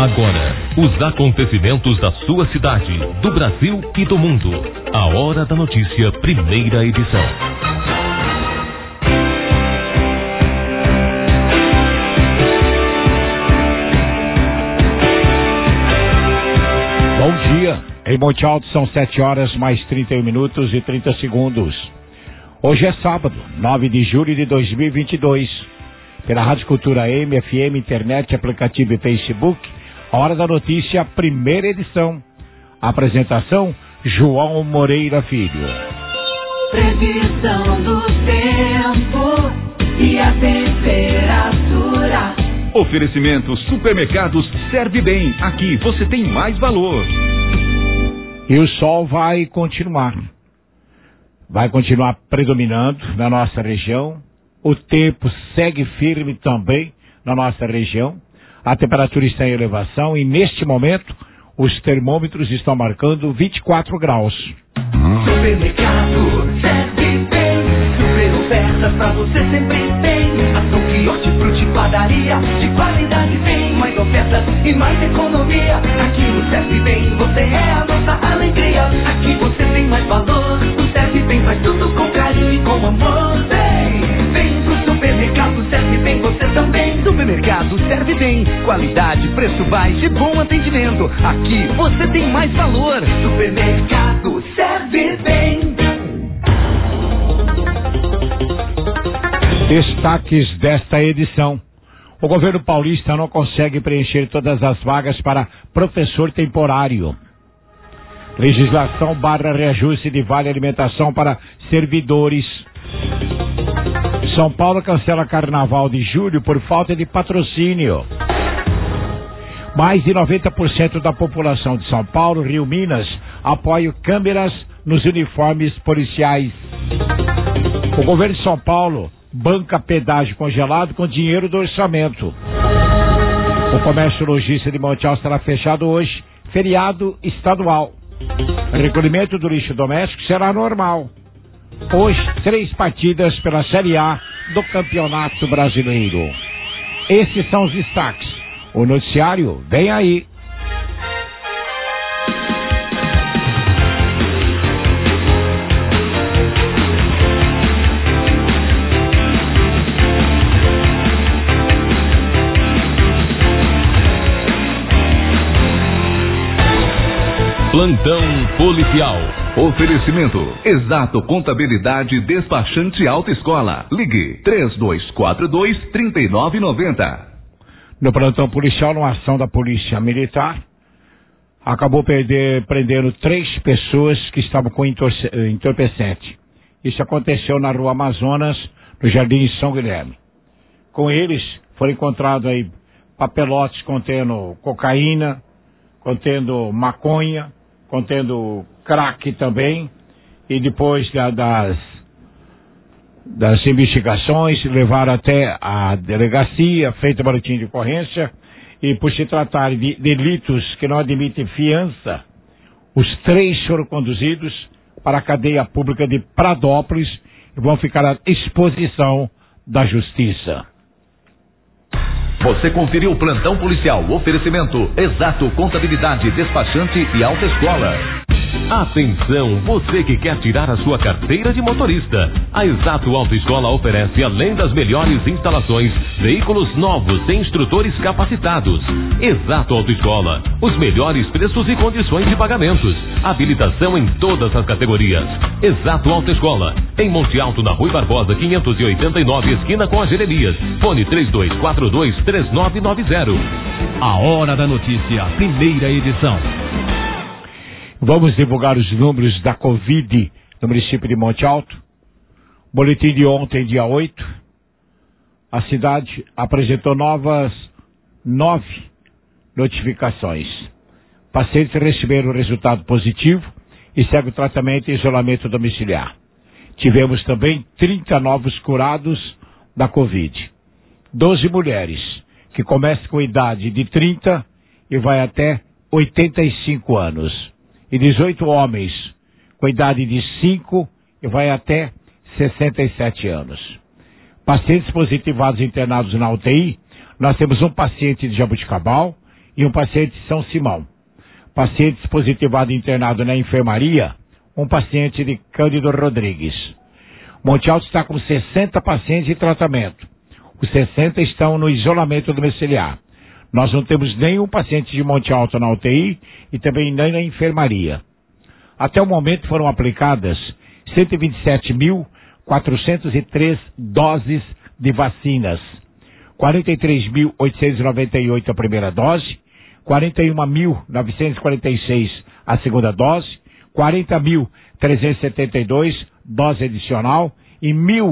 Agora, os acontecimentos da sua cidade, do Brasil e do mundo. A Hora da Notícia, primeira edição. Bom dia. Em Monte Alto são 7 horas mais 31 minutos e 30 segundos. Hoje é sábado, 9 de julho de 2022. Pela Rádio Cultura AM, FM, internet, aplicativo e Facebook, a Hora da Notícia, primeira edição. Apresentação, João Moreira Filho. Previsão do tempo e a temperatura. Oferecimento Supermercados Serve Bem. Aqui você tem mais valor. E o sol vai continuar. Vai continuar predominando na nossa região. O tempo segue firme também na nossa região. A temperatura está em elevação e neste momento os termômetros estão marcando 24 graus. Supermercado Serve Bem. Super ofertas pra você sempre tem. Ação, quiosque, fruta, padaria. De qualidade vem. Mais ofertas e mais economia. Aqui no Serve Bem você é a nossa alegria. Aqui você tem mais valor. No Serve Bem faz tudo com carinho e com amor. Vem pro Supermercado Serve Bem você também. Supermercado Serve Bem. Qualidade, preço baixo e bom atendimento. Aqui você tem mais valor. Supermercado Serve Bem. Destaques desta edição. O governo paulista não consegue preencher todas as vagas para professor temporário. Legislação barra reajuste de vale alimentação para servidores. São Paulo cancela carnaval de julho por falta de patrocínio. Mais de 90% da população de São Paulo, Rio, Minas, apoia câmeras nos uniformes policiais. O governo de São Paulo banca pedágio congelado com dinheiro do orçamento. O comércio logístico de Monte Alto estará fechado hoje, feriado estadual. O recolhimento do lixo doméstico será normal. Hoje, 3 partidas pela Série A do Campeonato Brasileiro. Esses são os destaques. O noticiário vem aí. Plantão policial. Oferecimento Exato Contabilidade Despachante Autoescola. Ligue 3242-3990. No plantão policial, numa ação da Polícia Militar, acabou prendendo 3 pessoas que estavam com entorpecente. Isso aconteceu na Rua Amazonas, no Jardim São Guilherme. Com eles foram encontrados aí papelotes contendo cocaína, contendo maconha, contendo crack também, e depois das investigações levaram até a delegacia, feita boletim de ocorrência, e por se tratar de delitos que não admitem fiança, os 3 foram conduzidos para a cadeia pública de Pradópolis e vão ficar à disposição da Justiça. Você conferiu o Plantão Policial. Oferecimento Exato Contabilidade Despachante e Autoescola. Atenção, você que quer tirar a sua carteira de motorista. A Exato Autoescola oferece, além das melhores instalações, veículos novos e instrutores capacitados. Exato Autoescola, os melhores preços e condições de pagamentos. Habilitação em todas as categorias. Exato Autoescola, em Monte Alto, na Rui Barbosa, 589, esquina com a Jeremias. Fone 3242-3990. A Hora da Notícia, primeira edição. Vamos divulgar os números da Covid no município de Monte Alto. Boletim de ontem, dia 8. A cidade apresentou 9 notificações. Pacientes receberam resultado positivo e segue o tratamento e isolamento domiciliar. Tivemos também 30 novos curados da Covid. 12 mulheres, que começam com idade de 30 e vai até 85 anos. E 18 homens com idade de 5 e vai até 67 anos. Pacientes positivados internados na UTI, nós temos um paciente de Jaboticabal e um paciente de São Simão. Pacientes positivado e internado na enfermaria, um paciente de Cândido Rodrigues. Monte Alto está com 60 pacientes em tratamento. Os 60 estão no isolamento domiciliar. Nós não temos nenhum paciente de Monte Alto na UTI e também nem na enfermaria. Até o momento foram aplicadas 127.403 doses de vacinas. 43.898 a primeira dose, 41.946 a segunda dose, 40.372 dose adicional e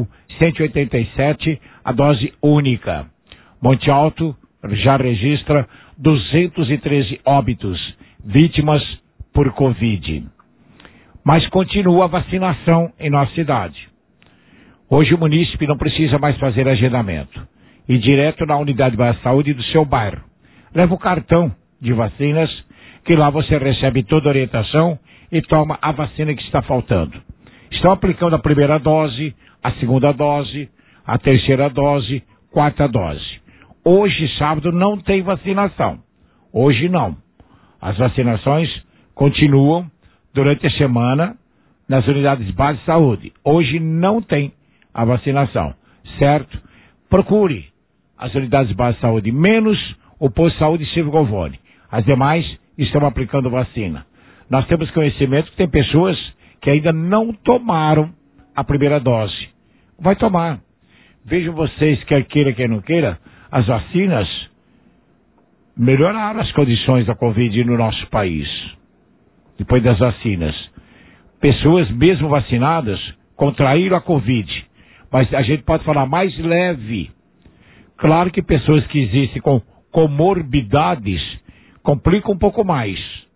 1.187 a dose única. Monte Alto já registra 213 óbitos, vítimas por Covid. Mas continua a vacinação em nossa cidade. Hoje o munícipe não precisa mais fazer agendamento. Ir direto na unidade de saúde do seu bairro. Leva o cartão de vacinas, que lá você recebe toda a orientação e toma a vacina que está faltando. Estão aplicando a primeira dose, a segunda dose, a terceira dose, quarta dose. Hoje, sábado, não tem vacinação. Hoje não. As vacinações continuam durante a semana nas unidades básicas de saúde. Hoje não tem a vacinação, certo? Procure as unidades básicas de saúde, menos o posto de saúde Silvio Govone. As demais estão aplicando vacina. Nós temos conhecimento que tem pessoas que ainda não tomaram a primeira dose. Vai tomar. Vejam vocês, quer queira, quer não queira, as vacinas melhoraram as condições da Covid no nosso país. Depois das vacinas. Pessoas mesmo vacinadas contraíram a Covid. Mas a gente pode falar mais leve. Claro que pessoas que existem com comorbidades complicam um pouco mais.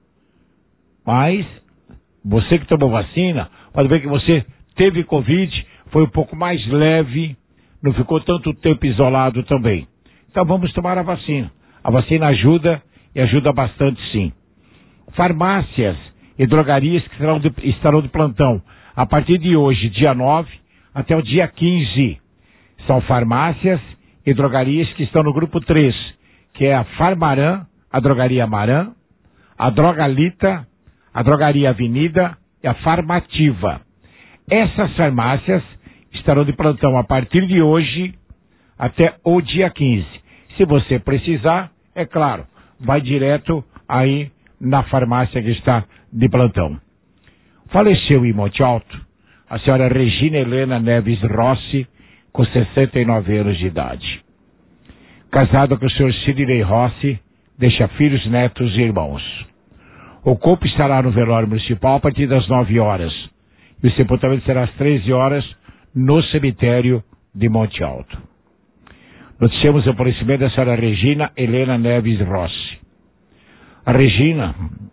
Mas você que tomou vacina, pode ver que você teve Covid, foi um pouco mais leve, não ficou tanto tempo isolado também. Então vamos tomar a vacina. A vacina ajuda e ajuda bastante sim. Farmácias e drogarias que estarão de plantão a partir de hoje, dia 9, até o dia 15. São farmácias e drogarias que estão no grupo 3, que é a Farmaran, a Drogaria Maran, a Drogalita, a Drogaria Avenida e a Farmativa. Essas farmácias estarão de plantão a partir de hoje até o dia 15. Se você precisar, é claro, vai direto aí na farmácia que está de plantão. Faleceu em Monte Alto a senhora Regina Helena Neves Rossi, com 69 anos de idade. Casada com o senhor Sidney Rossi, deixa filhos, netos e irmãos. O corpo estará no velório municipal a partir das 9 horas. E o sepultamento será às 13 horas no cemitério de Monte Alto. Noticiamos o falecimento da senhora Regina Helena Neves Rossi. A Regina,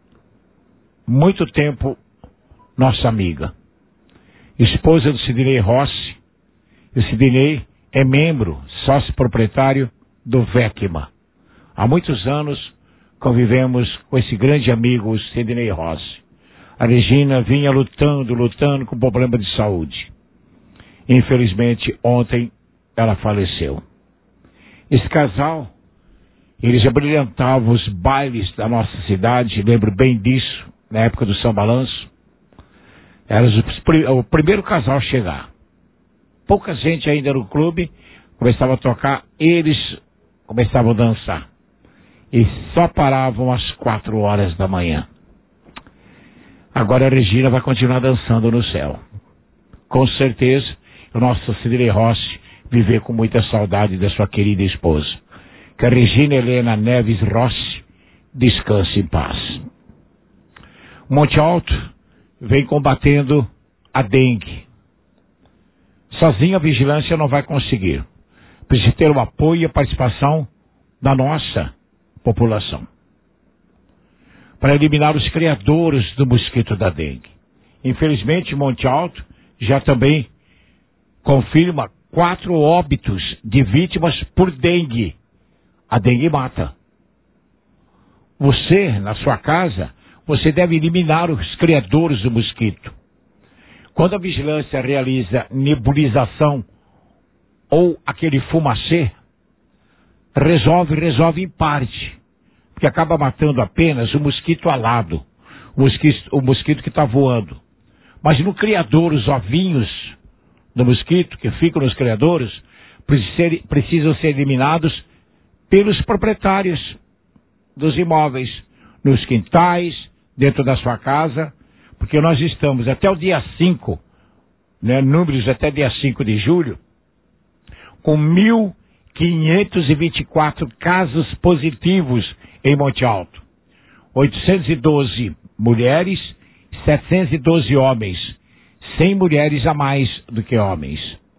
muito tempo, nossa amiga. Esposa do Sidney Rossi. E o Sidney é membro, sócio proprietário do VECMA. Há muitos anos convivemos com esse grande amigo, o Sidney Rossi. A Regina vinha lutando com problema de saúde. Infelizmente, ontem ela faleceu. Esse casal, eles abrilhantavam os bailes da nossa cidade, lembro bem disso, na época do São Balanço. Era o primeiro casal a chegar. Pouca gente ainda no clube começava a tocar, eles começavam a dançar. E só paravam às 4 horas da manhã. Agora a Regina vai continuar dançando no céu. Com certeza, o nosso Sidney Rossi viver com muita saudade da sua querida esposa. Que a Regina Helena Neves Rossi descanse em paz. Monte Alto vem combatendo a dengue. Sozinha a vigilância não vai conseguir. Precisa ter o apoio e a participação da nossa população. Para eliminar os criadores do mosquito da dengue. Infelizmente, Monte Alto já também confirma 4 óbitos de vítimas por dengue. A dengue mata. Você, na sua casa, você deve eliminar os criadores do mosquito. Quando a vigilância realiza nebulização ou aquele fumacê, resolve em parte. Porque que acaba matando apenas o mosquito alado, o mosquito que está voando. Mas no criador, os ovinhos do mosquito que ficam nos criadouros precisam ser eliminados pelos proprietários dos imóveis, nos quintais, dentro da sua casa, porque nós estamos até o dia 5, números até dia 5 de julho, com 1.524 casos positivos em Monte Alto. 812 mulheres, 712 homens, 100 mulheres a mais do que homens.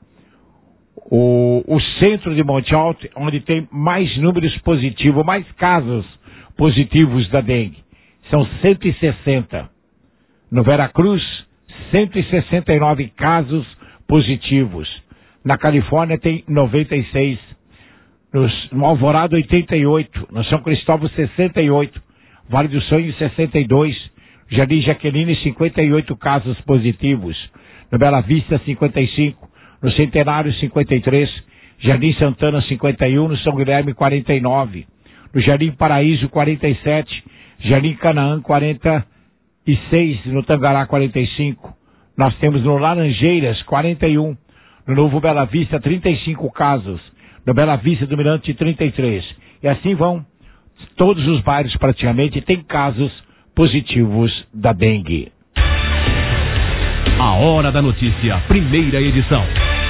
O centro de Monte Alto, onde tem mais números positivos, mais casos positivos da dengue, são 160. No Veracruz, 169 casos positivos. Na Califórnia tem 96. No Alvorada, 88. No São Cristóvão, 68. Vale do Sonho, 62. Jardim Jaqueline, 58 casos positivos. No Bela Vista, 55. No Centenário, 53. Jardim Santana, 51. No São Guilherme, 49. No Jardim Paraíso, 47. Jardim Canaã, 46. No Tangará, 45. Nós temos no Laranjeiras, 41. No Novo Bela Vista, 35 casos. No Bela Vista do Mirante, 33. E assim vão. Todos os bairros praticamente têm casos positivos da dengue. A Hora da Notícia, primeira edição.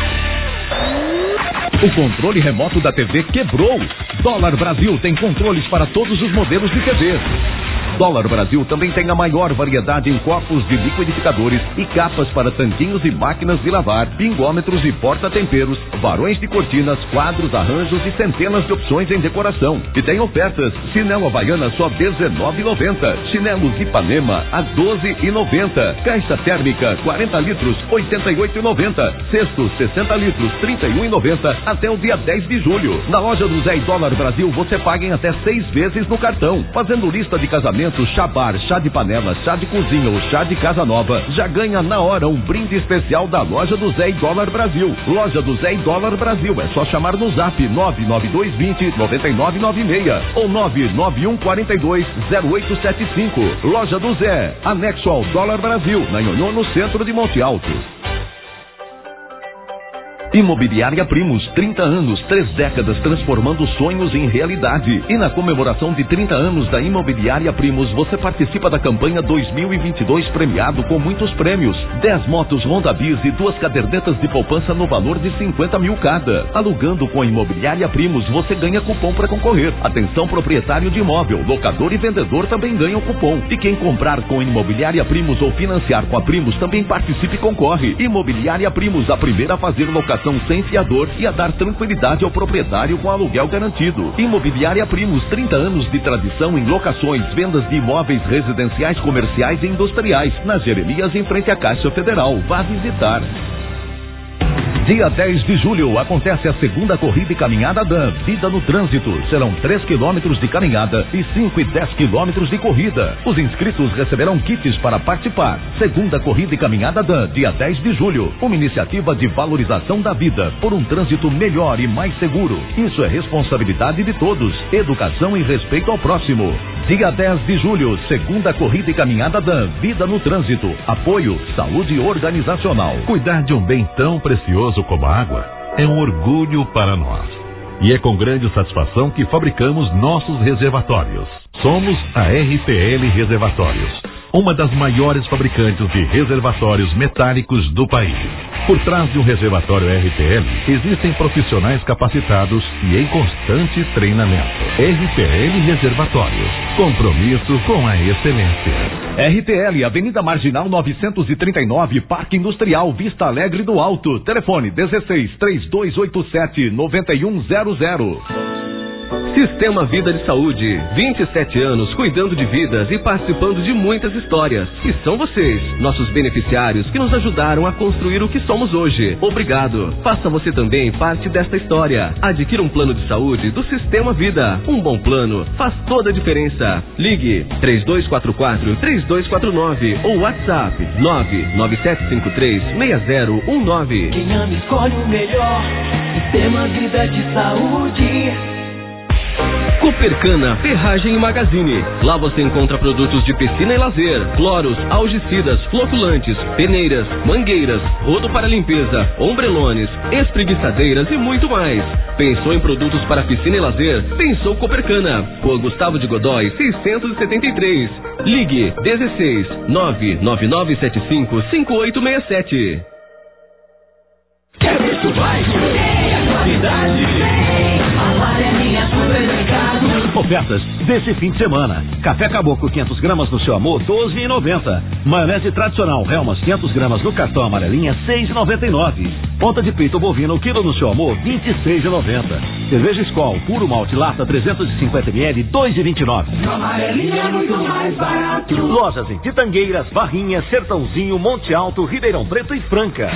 O controle remoto da TV quebrou. Dólar Brasil tem controles para todos os modelos de TV. Dólar Brasil também tem a maior variedade em copos de liquidificadores e capas para tanquinhos e máquinas de lavar, pingômetros e porta-temperos, varões de cortinas, quadros, arranjos e centenas de opções em decoração. E tem ofertas: chinelo Havaiana só R$19,90, chinelos Ipanema a R$12,90, caixa térmica 40 litros R$88,90, cesto 60 litros R$31,90 até o dia 10 de julho. Na loja do Zé e Dólar Brasil você paga em até 6 vezes no cartão. Fazendo lista de casamento, chá bar, chá de panela, chá de cozinha ou chá de casa nova, já ganha na hora um brinde especial da loja do Zé e Dólar Brasil. Loja do Zé e Dólar Brasil, é só chamar no zap 99220-9996 ou 991420875. Loja do Zé, anexo ao Dólar Brasil, na Nhonhô, no centro de Monte Alto. Imobiliária Primos, 30 anos, 3 décadas transformando sonhos em realidade. E na comemoração de 30 anos da Imobiliária Primos, você participa da campanha 2022 premiado com muitos prêmios. 10 motos Honda Bis e 2 cadernetas de poupança no valor de 50 mil cada. Alugando com a Imobiliária Primos, você ganha cupom para concorrer. Atenção proprietário de imóvel, locador e vendedor também ganham cupom. E quem comprar com Imobiliária Primos ou financiar com a Primos também participe e concorre. Imobiliária Primos, a primeira a fazer locação sem fiador e a dar tranquilidade ao proprietário com aluguel garantido. Imobiliária Primos, 30 anos de tradição em locações, vendas de imóveis residenciais, comerciais e industriais. Na Jeremias, em frente à Caixa Federal. Vá visitar. Dia 10 de julho acontece a segunda corrida e caminhada DAN Vida no Trânsito. Serão 3 quilômetros de caminhada e 5 e 10 quilômetros de corrida. Os inscritos receberão kits para participar. Segunda corrida e caminhada DAN, dia 10 de julho. Uma iniciativa de valorização da vida por um trânsito melhor e mais seguro. Isso é responsabilidade de todos. Educação e respeito ao próximo. Dia 10 de julho, segunda corrida e caminhada DAN Vida no Trânsito. Apoio Saúde Organizacional. Cuidar de um bem tão precioso como a água é um orgulho para nós. E é com grande satisfação que fabricamos nossos reservatórios. Somos a RPL Reservatórios, uma das maiores fabricantes de reservatórios metálicos do país. Por trás de um reservatório RPL, existem profissionais capacitados e em constante treinamento. RPL Reservatórios, compromisso com a excelência. RPL, Avenida Marginal 939, Parque Industrial, Vista Alegre do Alto. Telefone 16-3287-9100. Sistema Vida de Saúde, 27 anos cuidando de vidas e participando de muitas histórias. E são vocês, nossos beneficiários, que nos ajudaram a construir o que somos hoje. Obrigado. Faça você também parte desta história. Adquira um plano de saúde do Sistema Vida. Um bom plano faz toda a diferença. Ligue 3244-3249 ou WhatsApp 99753-6019. Quem ama escolhe o melhor. Sistema Vida de Saúde. Copercana, Ferragem e Magazine. Lá você encontra produtos de piscina e lazer, cloros, algicidas, floculantes, peneiras, mangueiras, rodo para limpeza, ombrelones, espreguiçadeiras e muito mais. Pensou em produtos para piscina e lazer? Pensou Copercana. Rua Gustavo de Godoy, 673. Ligue 16 99975 5867. Quer ver tu vai? É qualidade. Amarelinha Supermercado. Ofertas desse fim de semana. Café Caboclo 500 gramas no Seu Amor, R$12,90. Maionese tradicional Helmas 500 gramas no cartão amarelinha, R$6,99. Ponta de peito bovino quilo no Seu Amor, R$26,90. Cerveja Skol puro malte lata 350 ml, R$2,29. Amarelinha é muito mais barato. Lojas em Pitangueiras, Barrinha, Sertãozinho, Monte Alto, Ribeirão Preto e Franca.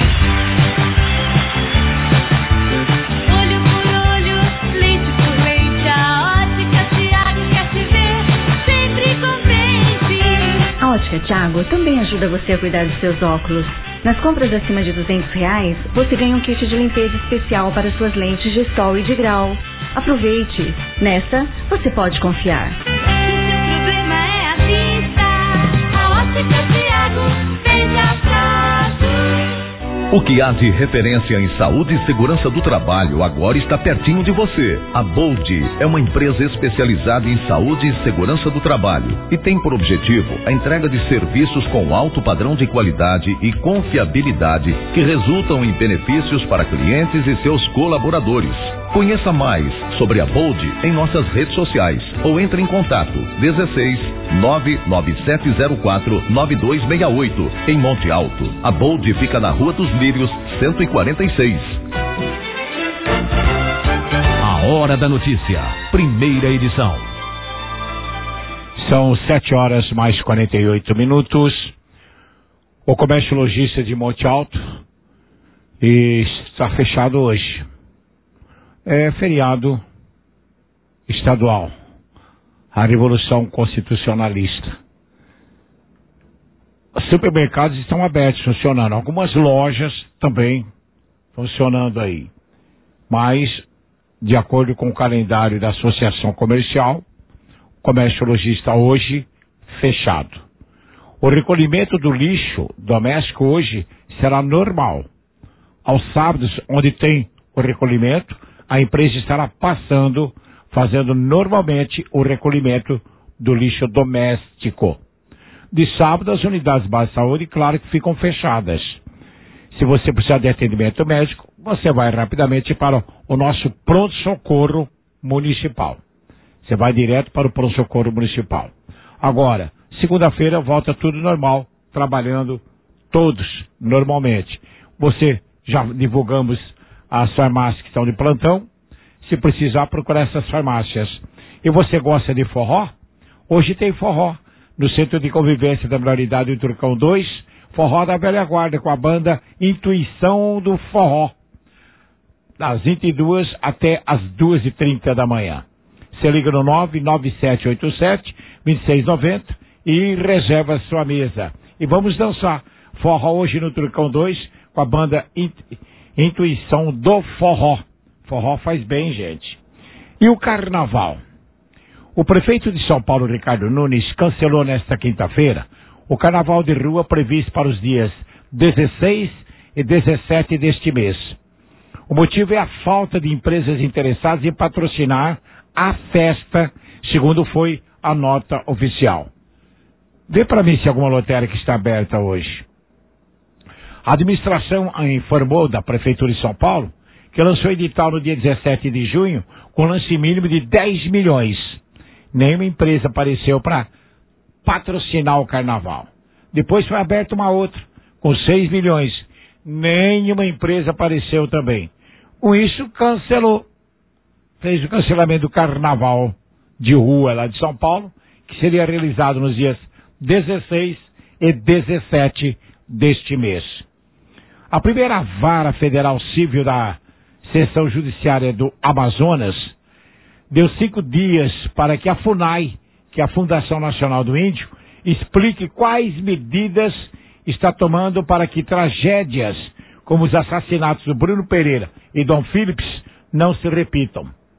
A Ótica Thiago também ajuda você a cuidar dos seus óculos. Nas compras acima de R$200, você ganha um kit de limpeza especial para suas lentes de sol e de grau. Aproveite! Nessa, você pode confiar. Se o problema é a vista, a Ótica Thiago vem atrás. O que há de referência em saúde e segurança do trabalho agora está pertinho de você. A Bold é uma empresa especializada em saúde e segurança do trabalho e tem por objetivo a entrega de serviços com alto padrão de qualidade e confiabilidade que resultam em benefícios para clientes e seus colaboradores. Conheça mais sobre a Bold em nossas redes sociais ou entre em contato 16 99704 9268 em Monte Alto. A Bold fica na Rua dos Lírios, 146. A Hora da Notícia, primeira edição. São 7h mais 48. O comércio lojista de Monte Alto está fechado hoje. É feriado estadual, a Revolução Constitucionalista. Os supermercados estão abertos, funcionando. Algumas lojas também funcionando aí. Mas, de acordo com o calendário da Associação Comercial, o comércio lojista hoje fechado. O recolhimento do lixo doméstico hoje será normal. Aos sábados, onde tem o recolhimento, a empresa estará fazendo normalmente o recolhimento do lixo doméstico. De sábado, as unidades básicas de saúde, claro que ficam fechadas. Se você precisar de atendimento médico, você vai rapidamente para o nosso pronto-socorro municipal. Você vai direto para o pronto-socorro municipal. Agora, segunda-feira, volta tudo normal, trabalhando todos normalmente. Já divulgamos as farmácias que estão de plantão. Se precisar, procurar essas farmácias. E você gosta de forró? Hoje tem forró no Centro de Convivência da Melhoridade do Turcão 2, forró da velha guarda com a banda Intuição do Forró, das 22 até as 2h30 da manhã. Você liga no 99787-2690 e reserva a sua mesa. E vamos dançar forró hoje no Turcão 2 com a banda Intuição do Forró. Forró faz bem, gente. E o carnaval? O prefeito de São Paulo, Ricardo Nunes, cancelou nesta quinta-feira o carnaval de rua previsto para os dias 16 e 17 deste mês. O motivo é a falta de empresas interessadas em patrocinar a festa, segundo foi a nota oficial. Vê para mim se alguma lotérica está aberta hoje. A administração informou da Prefeitura de São Paulo que lançou edital no dia 17 de junho com lance mínimo de 10 milhões. Nenhuma empresa apareceu para patrocinar o carnaval. Depois foi aberta uma outra com 6 milhões. Nenhuma empresa apareceu também. Com isso, cancelou. Fez o cancelamento do carnaval de rua lá de São Paulo, que seria realizado nos dias 16 e 17 deste mês. A primeira vara federal civil da Seção Judiciária do Amazonas deu 5 dias para que a FUNAI, que é a Fundação Nacional do Índio, explique quais medidas está tomando para que tragédias como os assassinatos do Bruno Pereira e Dom Phillips não se repitam.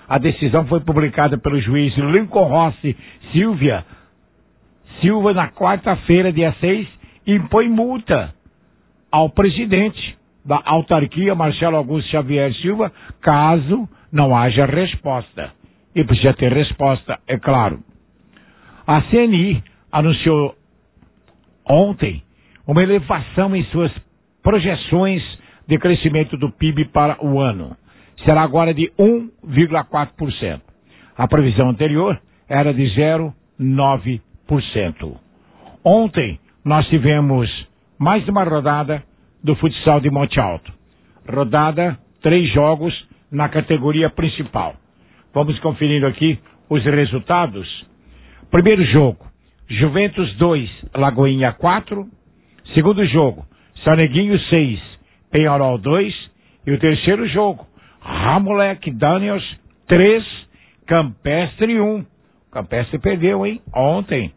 A decisão foi publicada pelo juiz Lincoln Rossi Silva na quarta-feira, dia 6, e impõe multa ao presidente da autarquia, Marcelo Augusto Xavier Silva, caso não haja resposta. E precisa ter resposta, é claro. A CNI anunciou ontem uma elevação em suas projeções de crescimento do PIB para o ano. Será agora de 1,4%. A previsão anterior era de 0,9%. Ontem nós tivemos mais uma rodada do futsal de Monte Alto. Rodada, 3 jogos na categoria principal. Vamos conferindo aqui os resultados. Primeiro jogo, Juventus 2, Lagoinha 4. Segundo jogo, Saneguinho 6, Penharol 2. E o terceiro jogo, Ramolec Daniels 3, Campestre 1. Campestre perdeu, hein? Ontem.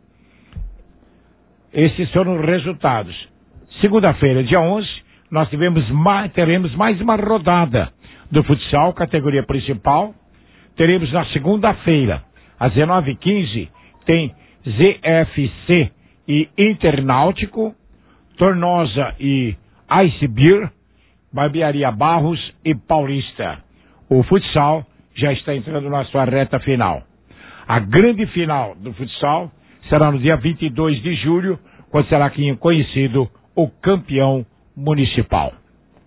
Esses foram os resultados. Segunda-feira, dia 11, nós teremos mais uma rodada do futsal, categoria principal. Teremos na segunda-feira, às 19h15, tem ZFC e Internáutico, Tornosa e Ice Beer, Barbearia Barros e Paulista. O futsal já está entrando na sua reta final. A grande final do futsal será no dia 22 de julho, quando será conhecido o campeão municipal.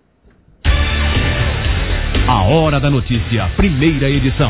A Hora da Notícia, primeira edição.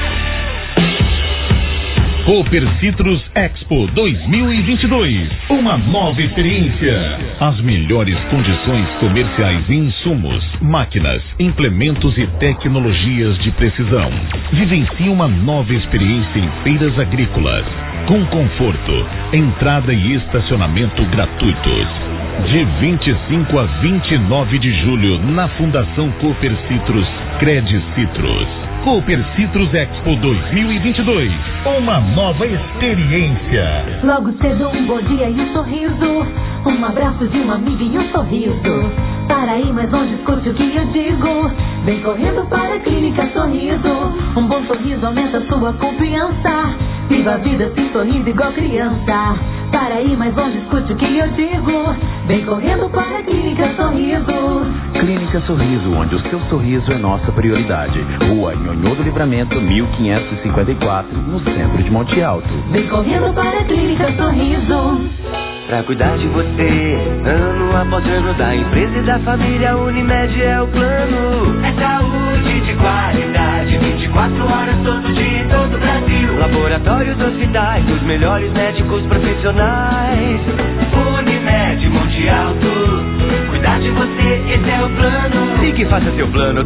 Cooper Citrus Expo 2022. Uma nova experiência. As melhores condições comerciais em insumos, máquinas, implementos e tecnologias de precisão. Vivencie uma nova experiência em feiras agrícolas. Com conforto, entrada e estacionamento gratuitos. De 25 a 29 de julho, na Fundação Cooper Citrus, Cred Citrus. Cooper Citrus Expo 2022. Uma nova experiência. Logo cedo um bom dia e um sorriso. Um abraço de uma amiga e um sorriso. Para ir mais longe, escute o que eu digo. Vem correndo para a Clínica Sorriso. Um bom sorriso aumenta sua confiança. Viva a vida assim sorrindo igual criança. Para ir mais longe, escute o que eu digo. Vem correndo para a Clínica Sorriso. Clínica Sorriso, onde o seu sorriso é nossa prioridade. Rua Nhonhô do Livramento, 1554, no centro de Monte Alto. Vem correndo para a Clínica Sorriso. Pra cuidar de você, ano após ano, da empresa e da família, Unimed é o plano. É saúde de qualidade, 24 horas todo dia em todo o Brasil. Laboratórios, hospitais, os melhores médicos profissionais. Unimed Monte Alto, cuidar de você, esse é o plano. Ligue e faça seu plano,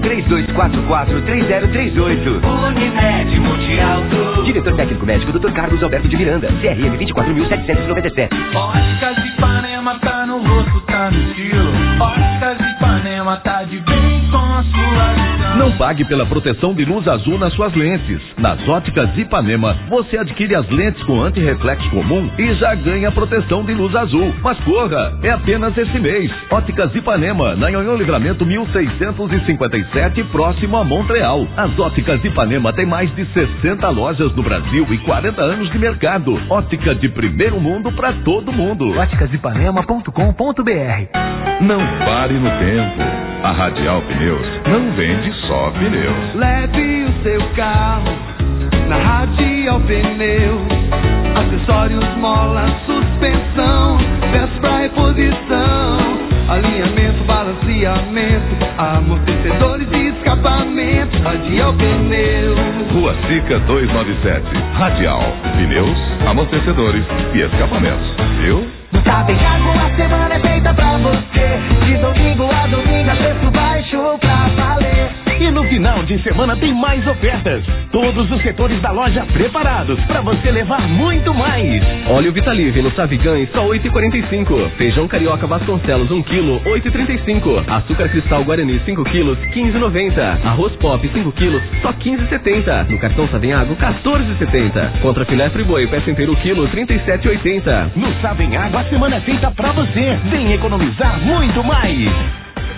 3244-3038. Unimed Monte Alto. Diretor técnico médico, Dr. Carlos Alberto de Miranda, CRM 24.797. Óticas Ipanema tá no rosto, tá no estilo. Óticas Ipanema tá de bem com a sua visão. Não pague pela proteção de luz azul nas suas lentes. Nas Óticas Ipanema, você adquire as lentes com antirreflexo comum e já ganha proteção de luz azul. Mas corra, é apenas esse mês. Óticas Ipanema, na Nhonhô Livramento 1657, próximo a Montreal. As Óticas Ipanema tem mais de 60 lojas no Brasil e 40 anos de mercado. Ótica de primeiro mundo para todo mundo. Óticasipanema.com.br. Não pare no tempo. A Radial Pneus não vende só pneus. Leve o seu carro na Radial Pneus. Acessórios, mola, suspensão, peças pra reposição, alinhamento, balanceamento, amortecedores e escapamento. Radial Pneus. Rua Sica 297. Radial Pneus, amortecedores e escapamentos. Viu? No Savejago a semana é feita pra você. De domingo a domingo a preço baixo pra valer. E no final de semana tem mais ofertas. Todos os setores da loja preparados para você levar muito mais. Óleo Vitalive no Savigães, só 8,45. Feijão carioca Vasconcelos, 1 kg, 8,35. Açúcar cristal Guarani, 5 kg, 15,90. Arroz pop, 5 kg, só 15,70. No cartão Savenhago, 14,70. Contra filé friboi, peça inteiro quilo, 37,80. No Savenhago a semana é feita pra você. Vem economizar muito mais.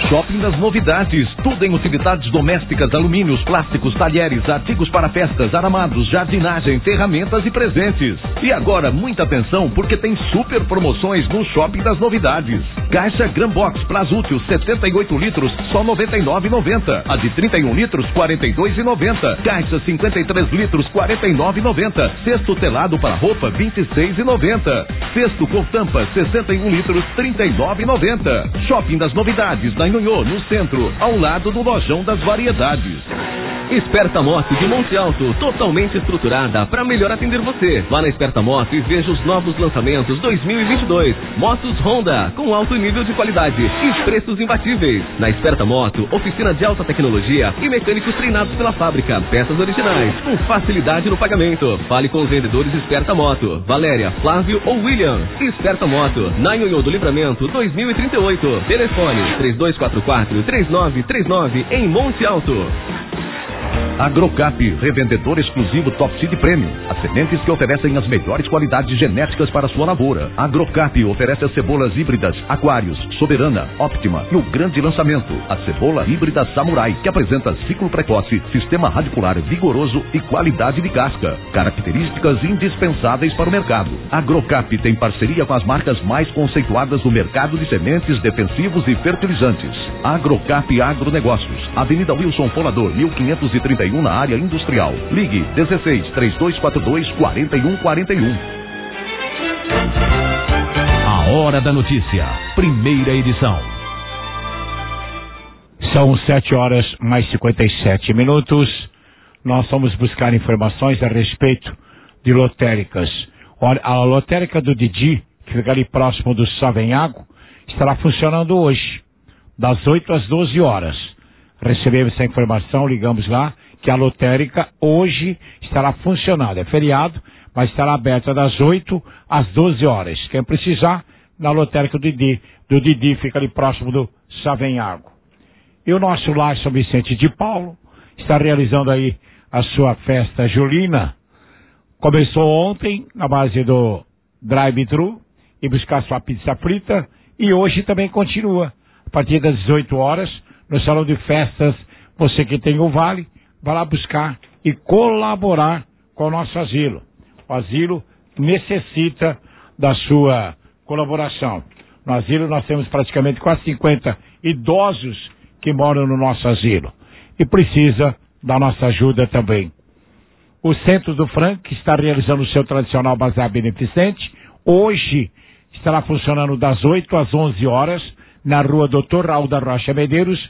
Shopping das Novidades. Tudo em utilidades domésticas, alumínios, plásticos, talheres, artigos para festas, aramados, jardinagem, ferramentas e presentes. E agora, muita atenção, porque tem super promoções no Shopping das Novidades. Caixa Grambox Plasútil 78 litros, só R$ 99,90. A de 31 litros, R$ 42,90. Caixa 53 litros, R$ 49,90. Cesto telado para roupa, R$ 26,90. Cesto com tampa, 61 litros, R$ 39,90. Shopping das Novidades, na Nhonhô, no centro, ao lado do Lojão das Variedades. Esperta Moto de Monte Alto, totalmente estruturada para melhor atender você. Vá na Esperta Moto e veja os novos lançamentos 2022. Motos Honda, com alto nível de qualidade e preços imbatíveis. Na Esperta Moto, oficina de alta tecnologia e mecânicos treinados pela fábrica. Peças originais, com facilidade no pagamento. Fale com os vendedores Esperta Moto, Valéria, Flávio ou William. Esperta Moto, na Nhonhô do Livramento 2038. Telefone 3244-3939 em Monte Alto. Agrocap, revendedor exclusivo Top Seed Premium. As sementes que oferecem as melhores qualidades genéticas para a sua lavoura. Agrocap oferece as cebolas híbridas Aquários, Soberana, Optima e o grande lançamento, a cebola híbrida Samurai, que apresenta ciclo precoce, sistema radicular vigoroso e qualidade de casca. Características indispensáveis para o mercado. Agrocap tem parceria com as marcas mais conceituadas do mercado de sementes, defensivos e fertilizantes. Agrocap Agronegócios, Avenida Wilson Folador, 1531, na área industrial. Ligue 16-3242-4141. A Hora da Notícia, primeira edição. São 7h mais 57. Nós vamos buscar informações a respeito de lotéricas. Olha, a lotérica do Didi, que fica ali próximo do Savenhago, estará funcionando hoje, das 8 às 12 horas. Recebemos essa informação, ligamos lá, que a lotérica hoje estará funcionando. É feriado, mas estará aberta das 8 às 12 horas. Quem precisar, na lotérica do Didi, fica ali próximo do Savenhago. E o nosso lar São Vicente de Paulo está realizando aí a sua festa julina. Começou ontem, na base do drive-thru, e buscar sua pizza frita, e hoje também continua. A partir das 18 horas, no Salão de Festas, você que tem o Vale, vai lá buscar e colaborar com o nosso asilo. O asilo necessita da sua colaboração. No asilo nós temos praticamente quase 50 idosos que moram no nosso asilo e precisa da nossa ajuda também. O Centro do Frank está realizando o seu tradicional bazar beneficente. Hoje estará funcionando das 8 às 11 horas na rua Dr. Raul da Rocha Medeiros,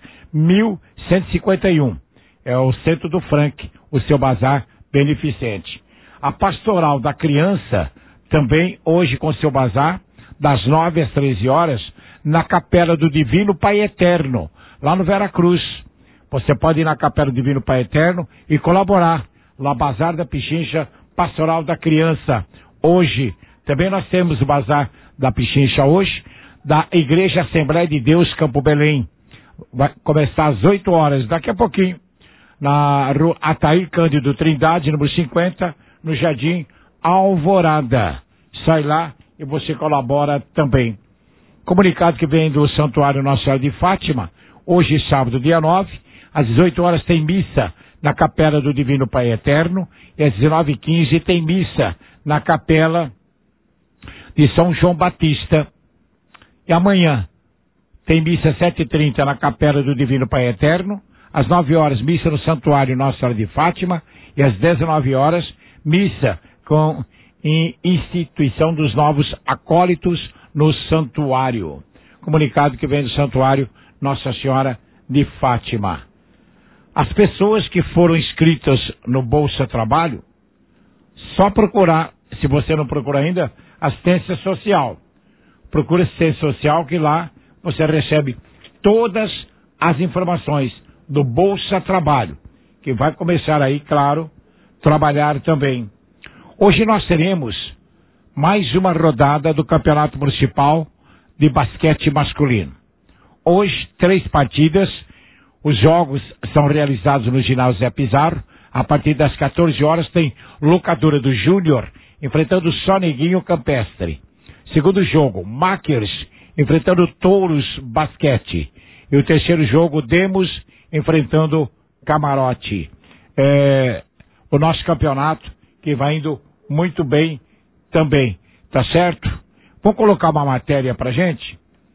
1151. É o Centro do Frank, o seu bazar beneficente. A Pastoral da Criança, também hoje com seu bazar, das 9 às 13 horas, na Capela do Divino Pai Eterno, lá no Vera Cruz. Você pode ir na Capela do Divino Pai Eterno e colaborar. Lá, Bazar da Pichincha, Pastoral da Criança. Hoje, também nós temos o Bazar da Pichincha hoje, da Igreja Assembleia de Deus Campo Belém. Vai começar às 8 horas, daqui a pouquinho, na rua Atair Cândido Trindade, número 50, no Jardim Alvorada. Sai lá e você colabora também. Comunicado que vem do Santuário Nossa Senhora de Fátima, hoje, sábado, dia 9, às 18 horas tem missa na Capela do Divino Pai Eterno, e às 19h15 tem missa na Capela de São João Batista. E amanhã tem missa às 7h30 na Capela do Divino Pai Eterno, às 9 horas missa no Santuário Nossa Senhora de Fátima, e às 19 horas missa com instituição dos novos acólitos no santuário. Comunicado que vem do Santuário Nossa Senhora de Fátima. As pessoas que foram inscritas no Bolsa Trabalho, só procurar, se você não procura ainda, assistência social. Procura assistência social, que lá você recebe todas as informações do Bolsa Trabalho, que vai começar aí, claro, trabalhar também. Hoje nós teremos mais uma rodada do Campeonato Municipal de Basquete Masculino. Hoje, 3 partidas. Os jogos são realizados no ginásio Zé Pizarro. A partir das 14 horas tem Locadora do Júnior enfrentando o Soneguinho Campestre. Segundo jogo, Makers enfrentando Touros Basquete. E o terceiro jogo, Demos enfrentando Camarote. O nosso campeonato que vai indo muito bem também, tá certo? Vamos colocar uma matéria pra gente?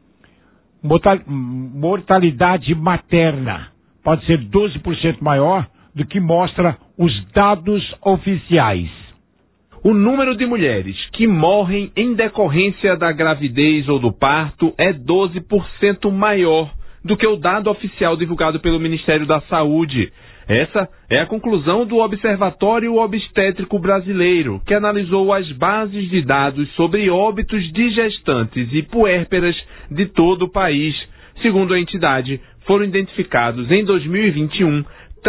Mortalidade materna pode ser 12% maior do que mostra os dados oficiais. O número de mulheres que morrem em decorrência da gravidez ou do parto é 12% maior do que o dado oficial divulgado pelo Ministério da Saúde. Essa é a conclusão do Observatório Obstétrico Brasileiro, que analisou as bases de dados sobre óbitos de gestantes e puérperas de todo o país. Segundo a entidade, foram identificados em 2021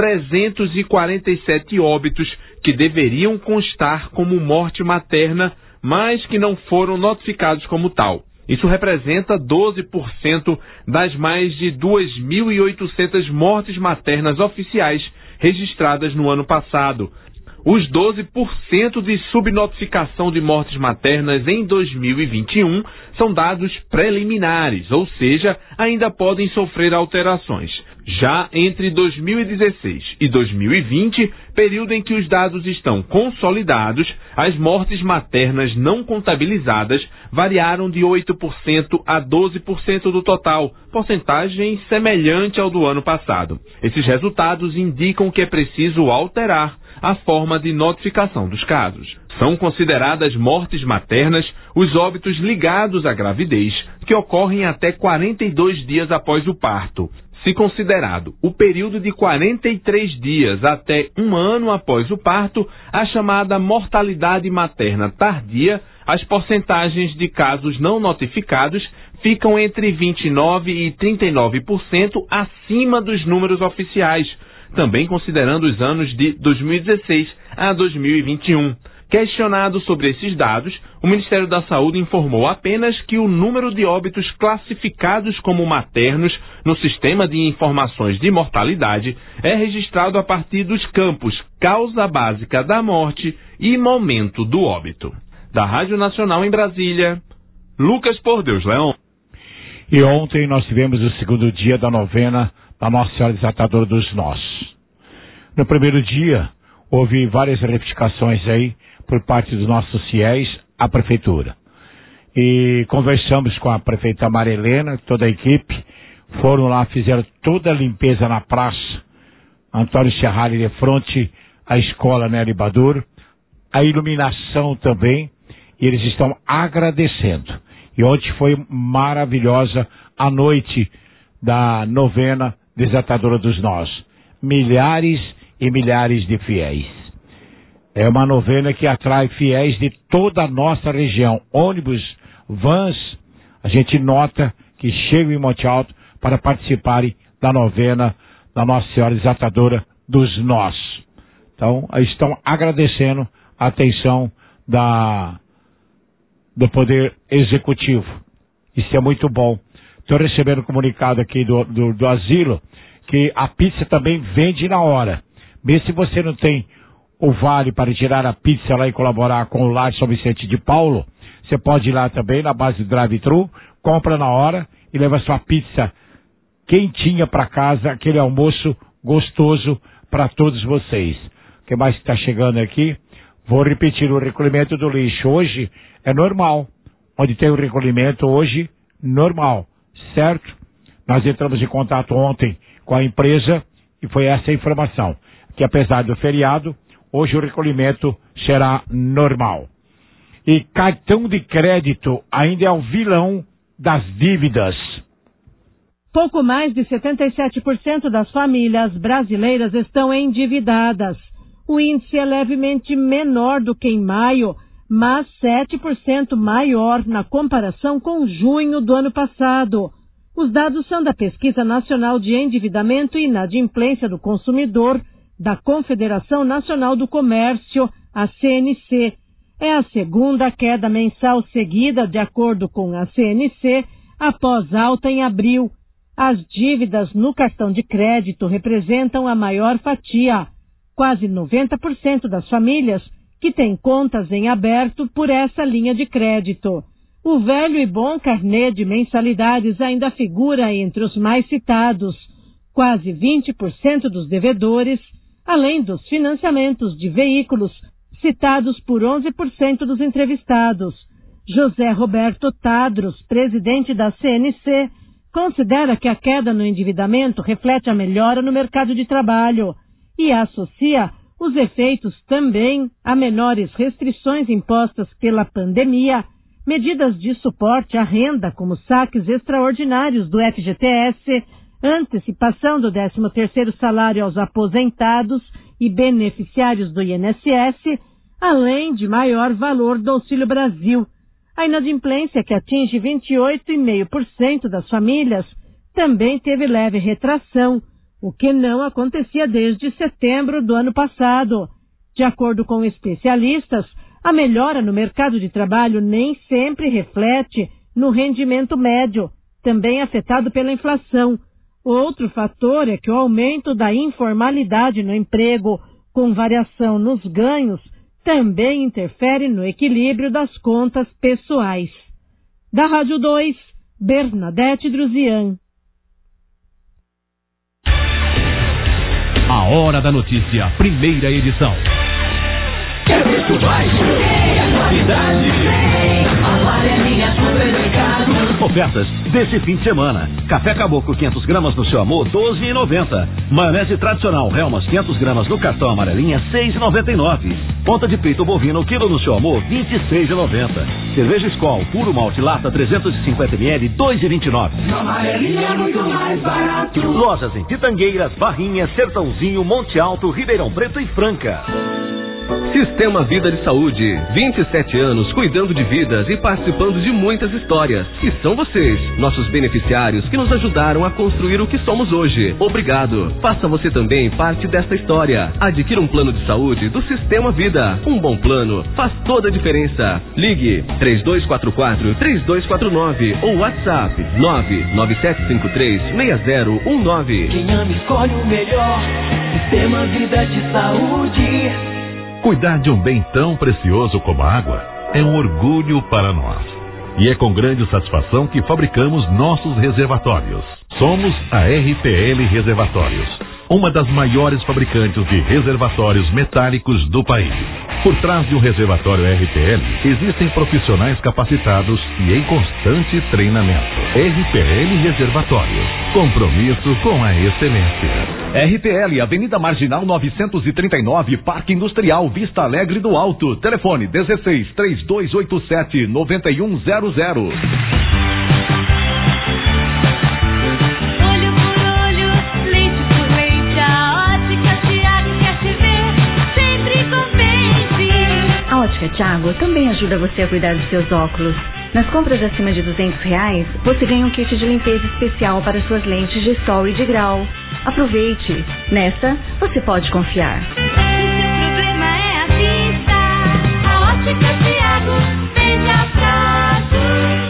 347 óbitos que deveriam constar como morte materna, mas que não foram notificados como tal. Isso representa 12% das mais de 2.800 mortes maternas oficiais registradas no ano passado. Os 12% de subnotificação de mortes maternas em 2021 são dados preliminares, ou seja, ainda podem sofrer alterações. Já entre 2016 e 2020, período em que os dados estão consolidados, as mortes maternas não contabilizadas variaram de 8% a 12% do total, porcentagem semelhante ao do ano passado. Esses resultados indicam que é preciso alterar a forma de notificação dos casos. São consideradas mortes maternas os óbitos ligados à gravidez, que ocorrem até 42 dias após o parto. Se considerado o período de 43 dias até 1 ano após o parto, a chamada mortalidade materna tardia, as porcentagens de casos não notificados ficam entre 29% e 39% acima dos números oficiais, também considerando os anos de 2016 a 2021. Questionado sobre esses dados, o Ministério da Saúde informou apenas que o número de óbitos classificados como maternos no Sistema de Informações de Mortalidade é registrado a partir dos campos causa básica da morte e momento do óbito. Da Rádio Nacional em Brasília, Lucas Por Deus Leão. E ontem nós tivemos o segundo dia da novena da Nossa Senhora Desatadora dos Nós. No primeiro dia, houve várias retificações aí por parte dos nossos fiéis à prefeitura. E conversamos com a prefeita Maria Helena, toda a equipe, foram lá, fizeram toda a limpeza na praça Antônio Serralli de frente à escola Nery Badur, a iluminação também, e eles estão agradecendo. E ontem foi maravilhosa a noite da novena Desatadora dos Nós. Milhares e milhares de fiéis. É uma novena que atrai fiéis de toda a nossa região. Ônibus, vans, a gente nota que chegam em Monte Alto para participarem da novena da Nossa Senhora Desatadora dos Nós. Então, estão agradecendo a atenção do Poder Executivo. Isso é muito bom. Estou recebendo um comunicado aqui do asilo que a pizza também vende na hora. Mesmo se você não tem o vale para tirar a pizza lá e colaborar com o Lar São Vicente de Paulo, você pode ir lá também na base do drive-thru, compra na hora e leva sua pizza quentinha para casa, aquele almoço gostoso para todos vocês. O que mais está chegando aqui? Vou repetir, o recolhimento do lixo hoje é normal. Onde tem o recolhimento hoje, normal, certo? Nós entramos em contato ontem com a empresa e foi essa a informação, que apesar do feriado, hoje o recolhimento será normal. E cartão de crédito ainda é o vilão das dívidas. Pouco mais de 77% das famílias brasileiras estão endividadas. O índice é levemente menor do que em maio, mas 7% maior na comparação com junho do ano passado. Os dados são da Pesquisa Nacional de Endividamento e Inadimplência do Consumidor, da Confederação Nacional do Comércio, a CNC. É a segunda queda mensal seguida, de acordo com a CNC, após alta em abril. As dívidas no cartão de crédito representam a maior fatia. Quase 90% das famílias que têm contas em aberto por essa linha de crédito. O velho e bom carnê de mensalidades ainda figura entre os mais citados. Quase 20% dos devedores, além dos financiamentos de veículos, citados por 11% dos entrevistados. José Roberto Tadros, presidente da CNC, considera que a queda no endividamento reflete a melhora no mercado de trabalho e associa os efeitos também a menores restrições impostas pela pandemia, medidas de suporte à renda como saques extraordinários do FGTS, antecipação do 13º salário aos aposentados e beneficiários do INSS, além de maior valor do Auxílio Brasil. A inadimplência, que atinge 28,5% das famílias, também teve leve retração, o que não acontecia desde setembro do ano passado. De acordo com especialistas, a melhora no mercado de trabalho nem sempre reflete no rendimento médio, também afetado pela inflação. Outro fator é que o aumento da informalidade no emprego, com variação nos ganhos, também interfere no equilíbrio das contas pessoais. Da Rádio 2, Bernadette Druzian. A Hora da Notícia, primeira edição. Quer muito mais? É a qualidade. Amarelinha Supermercado. Ofertas desse fim de semana. Café Caboclo 500 gramas no seu amor, 12,90. Maionese tradicional Helmas 500 gramas no cartão amarelinha, 6,99. Ponta de peito bovino quilo no seu amor, 26,90. Cerveja Skol puro malte lata 350 ml, 2,29. Na amarelinha é muito mais barato. Lojas em Pitangueiras, Barrinha, Sertãozinho, Monte Alto, Ribeirão Preto e Franca. Sistema Vida de Saúde, 27 anos cuidando de vidas e participando de muitas histórias. E são vocês, nossos beneficiários, que nos ajudaram a construir o que somos hoje. Obrigado. Faça você também parte desta história. Adquira um plano de saúde do Sistema Vida. Um bom plano faz toda a diferença. Ligue 3244-3249 ou WhatsApp 99753-6019. Quem ama escolhe o melhor. Sistema Vida de Saúde. Cuidar de um bem tão precioso como a água é um orgulho para nós. E é com grande satisfação que fabricamos nossos reservatórios. Somos a RPL Reservatórios, uma das maiores fabricantes de reservatórios metálicos do país. Por trás de um reservatório RPL, existem profissionais capacitados e em constante treinamento. RPL Reservatórios, compromisso com a excelência. RPL, Avenida Marginal 939, Parque Industrial, Vista Alegre do Alto. Telefone 16-3287-9100. A Ótica Thiago também ajuda você a cuidar dos seus óculos. Nas compras acima de R$200, você ganha um kit de limpeza especial para suas lentes de sol e de grau. Aproveite! Nessa, você pode confiar. Se o problema é a vista, a Ótica Thiago veja fácil.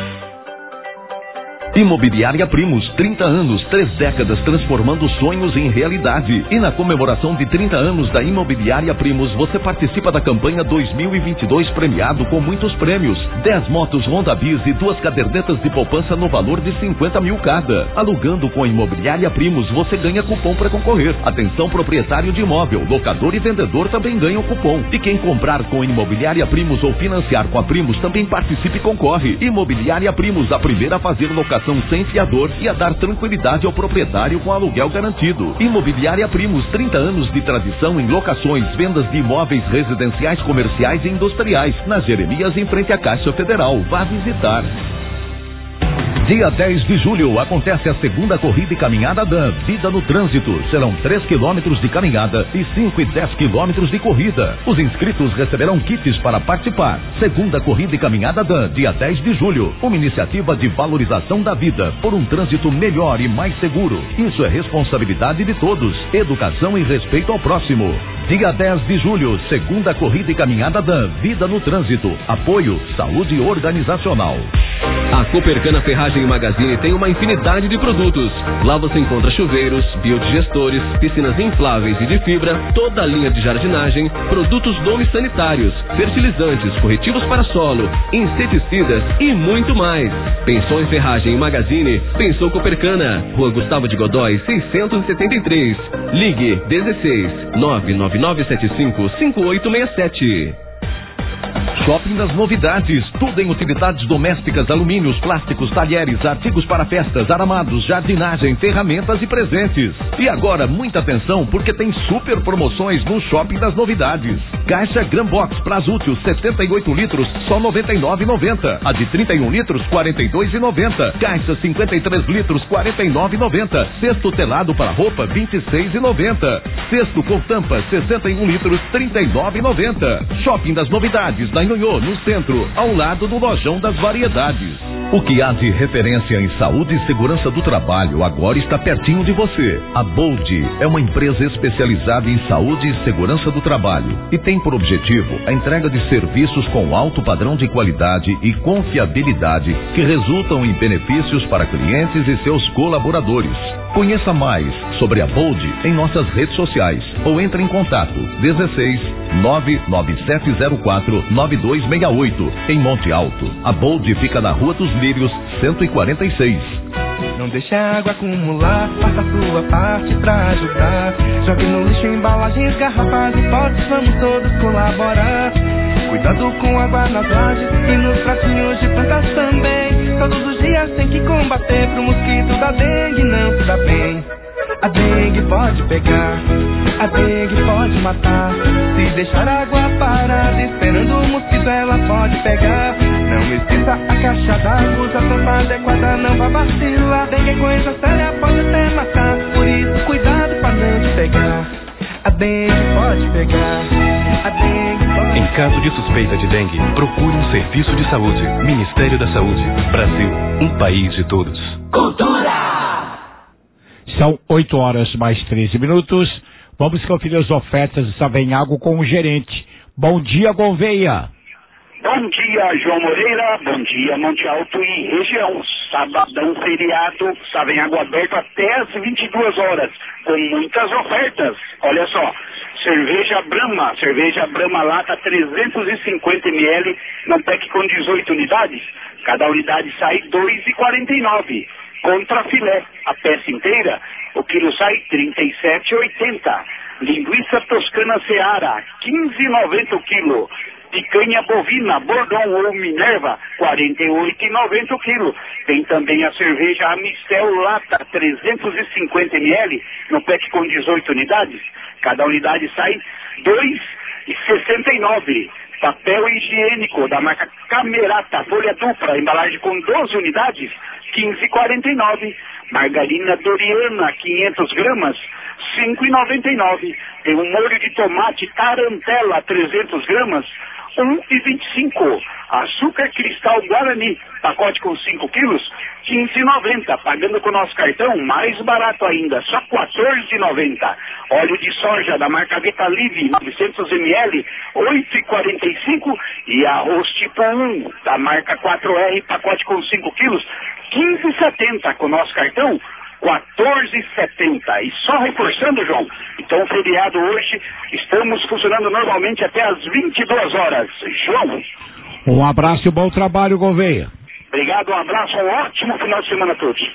Imobiliária Primos, 30 anos, 3 décadas transformando sonhos em realidade. E na comemoração de 30 anos da Imobiliária Primos, você participa da campanha 2022 premiado com muitos prêmios. 10 motos Honda Bis e 2 cadernetas de poupança no valor de 50 mil cada. Alugando com a Imobiliária Primos, você ganha cupom para concorrer. Atenção proprietário de imóvel, locador e vendedor também ganham cupom. E quem comprar com a Imobiliária Primos ou financiar com a Primos também participe e concorre. Imobiliária Primos, a primeira a fazer locação sem fiador e a dar tranquilidade ao proprietário com aluguel garantido. Imobiliária Primos, 30 anos de tradição em locações, vendas de imóveis residenciais, comerciais e industriais. Na Jeremias, em frente à Caixa Federal. Vá visitar. Dia 10 de julho acontece a segunda corrida e caminhada DAN, Vida no Trânsito. Serão 3 quilômetros de caminhada e 5 e 10 quilômetros de corrida. Os inscritos receberão kits para participar. Segunda corrida e caminhada DAN, dia 10 de julho. Uma iniciativa de valorização da vida por um trânsito melhor e mais seguro. Isso é responsabilidade de todos. Educação e respeito ao próximo. Dia 10 de julho, segunda corrida e caminhada da Vida no Trânsito. Apoio Saúde Organizacional. A Copercana Ferragem e Magazine tem uma infinidade de produtos. Lá você encontra chuveiros, biodigestores, piscinas infláveis e de fibra, toda a linha de jardinagem, produtos domes sanitários, fertilizantes, corretivos para solo, inseticidas e muito mais. Pensou em ferragem e magazine? Pensou Copercana. Rua Gustavo de Godói, 673. Ligue 16 99975 5867. Shopping das Novidades, tudo em utilidades domésticas, alumínios, plásticos, talheres, artigos para festas, aramados, jardinagem, ferramentas e presentes. E agora, muita atenção, porque tem super promoções no Shopping das Novidades. Caixa Grambox Prazútil 78 litros, só R$ 99,90. A de 31 litros, R$ 42,90. Caixa 53 litros, R$ 49,90. Cesto telado para roupa, R$ 26,90. Cesto com tampa, 61 litros, R$ 39,90. Shopping das Novidades, da Nhonhô, no centro, ao lado do Lojão das Variedades. O que há de referência em saúde e segurança do trabalho agora está pertinho de você. A Bold é uma empresa especializada em saúde e segurança do trabalho e tem por objetivo a entrega de serviços com alto padrão de qualidade e confiabilidade que resultam em benefícios para clientes e seus colaboradores. Conheça mais sobre a Bold em nossas redes sociais ou entre em contato 16 99704 9268 em Monte Alto. A Bold fica na Rua dos Lírios, 146. Não deixe a água acumular, faça a sua parte pra ajudar. Jogue no lixo embalagens, garrafas e potes, vamos todos colaborar. Cuidado com a água nas lajes e nos pratinhos de plantas também. Todos os dias tem que combater pro mosquito da dengue não se dá bem. A dengue pode pegar, a dengue pode matar. Se deixar a água parada esperando o mosquito ela pode pegar. Não esqueça a caixa d'água, usa a tampa adequada, não vá vacilar. Dengue é coisa séria, pode até matar, por isso cuidado pra não te pegar. A dengue pode pegar, a dengue pode... Em caso de suspeita de dengue, procure um serviço de saúde. Ministério da Saúde, Brasil, um país de todos. Cultura! São 8 horas mais 13 minutos. Vamos conferir as ofertas de Savenhago com o gerente. Bom dia, Gouveia. Bom dia, João Moreira. Bom dia, Monte Alto e região. Sabadão feriado, Savenhago aberto até às 22 horas, com muitas ofertas. Olha só, cerveja Brahma lata 350 ml, num pack com 18 unidades. Cada unidade sai R$ 2,49. Contra filé, a peça inteira, o quilo sai R$ 37,80. Linguiça toscana Seara, R$ 15,90 o quilo. Picanha bovina, Bordon ou Minerva, R$ 48,90 o quilo. Tem também a cerveja Amistel lata, 350 ml, no pack com 18 unidades. Cada unidade sai R$ 2,69. Papel higiênico da marca Camerata, folha dupla, embalagem com 12 unidades, R$ 15,49. Margarina Doriana, 500 gramas, R$ 5,99. Tem um molho de tomate Tarantela, 300 gramas, R$ 1,25. Açúcar cristal Guarani, pacote com 5 quilos, R$ 15,90. Pagando com o nosso cartão, mais barato ainda, só R$ 14,90. Óleo de soja da marca Vitalive, 900 ml, R$ 8,45. E arroz tipo 1 da marca 4R, pacote com 5 quilos, R$ 15,70. Com o nosso cartão, R$ 14,70. E só reforçando, João, então feriado hoje, estamos funcionando normalmente até às 22 horas. João. Um abraço e bom trabalho, Gouveia. Obrigado, um abraço, um ótimo final de semana a todos.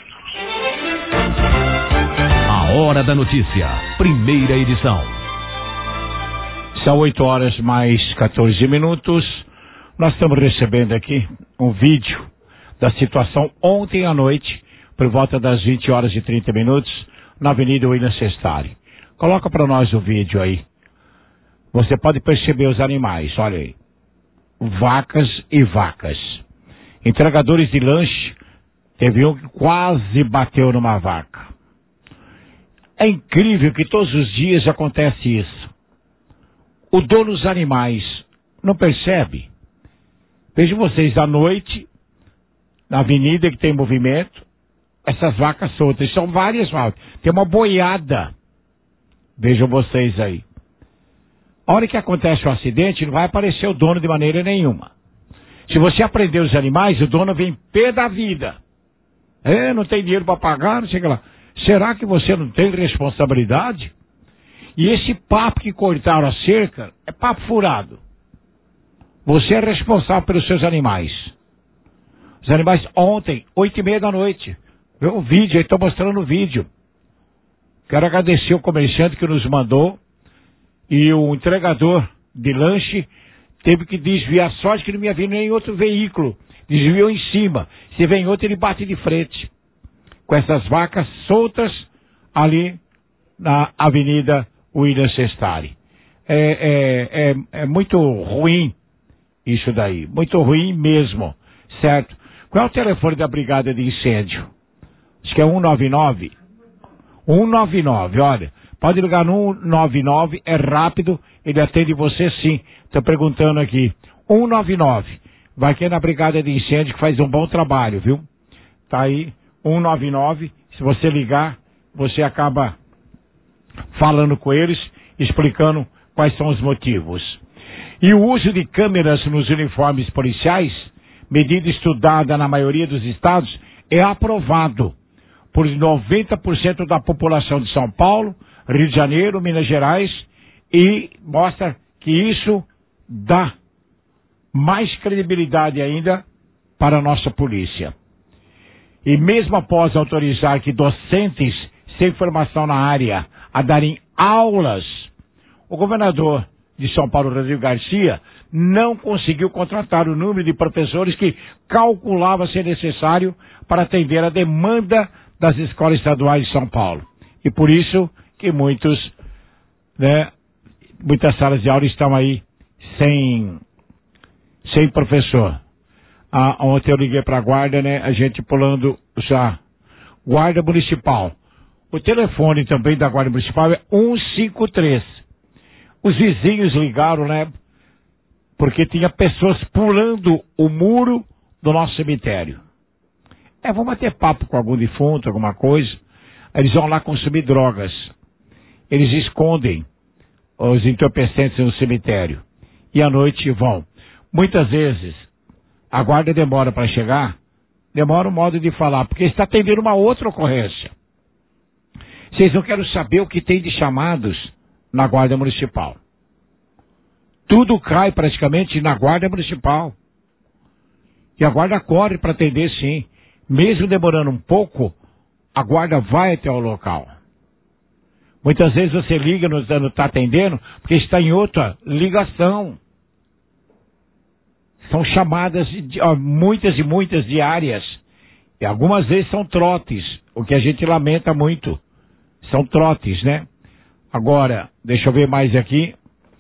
A Hora da Notícia, primeira edição. São 8 horas mais 14 minutos. Nós estamos recebendo aqui um vídeo da situação ontem à noite, por volta das 20 horas e 30 minutos, na Avenida William Sestari. Coloca para nós o vídeo aí. Você pode perceber os animais, olha aí. Vacas e vacas. Entregadores de lanche, teve um que quase bateu numa vaca. É incrível que todos os dias acontece isso. O dono dos animais não percebe. Vejam vocês à noite, na avenida que tem movimento, essas vacas soltas, são várias vacas. Tem uma boiada. Vejam vocês aí. A hora que acontece o acidente, não vai aparecer o dono de maneira nenhuma. Se você aprender os animais, o dono vem pé da vida. Não tem dinheiro para pagar, não sei o que lá. Será que você não tem responsabilidade? E esse papo que cortaram a cerca é papo furado. Você é responsável pelos seus animais. Os animais ontem, 8h30 da noite. Viu o vídeo, aí estou mostrando o vídeo. Quero agradecer o comerciante que nos mandou. E o entregador de lanche teve que desviar. Sorte que não ia vir nem outro veículo. Desviou em cima. Se vem outro, ele bate de frente. Com essas vacas soltas ali na Avenida William Sestari. É muito ruim isso daí. Muito ruim mesmo. Certo? Qual é o telefone da Brigada de Incêndio? Acho que é 199. 199, olha. Pode ligar no 199, é rápido, ele atende você sim. Estou perguntando aqui. 199. Vai que é na Brigada de Incêndio que faz um bom trabalho, viu? Tá aí, 199. Se você ligar, você acaba falando com eles, explicando quais são os motivos. E o uso de câmeras nos uniformes policiais, medida estudada na maioria dos estados, é aprovado por 90% da população de São Paulo, Rio de Janeiro, Minas Gerais, e mostra que isso dá mais credibilidade ainda para a nossa polícia. E mesmo após autorizar que docentes sem formação na área a darem aulas, o governador de São Paulo, Rodrigo Garcia, não conseguiu contratar o número de professores que calculava ser necessário para atender a demanda das escolas estaduais de São Paulo. E por isso que muitas salas de aula estão aí sem professor. Ontem eu liguei para a guarda, a gente pulando já. Guarda Municipal. O telefone também da Guarda Municipal é 153. Os vizinhos ligaram, porque tinha pessoas pulando o muro do nosso cemitério. Vamos bater papo com algum defunto, alguma coisa. Eles vão lá consumir drogas. Eles escondem os entorpecentes no cemitério. E à noite vão. Muitas vezes, a guarda demora para chegar, demora o modo de falar, porque está atendendo uma outra ocorrência. Vocês não querem saber o que tem de chamados na Guarda Municipal. Tudo cai praticamente na Guarda Municipal. E a guarda corre para atender sim. Mesmo demorando um pouco, a guarda vai até o local. Muitas vezes você liga, não está atendendo, porque está em outra ligação. São chamadas muitas e muitas diárias. E algumas vezes são trotes, o que a gente lamenta muito. São trotes, Agora, deixa eu ver mais aqui.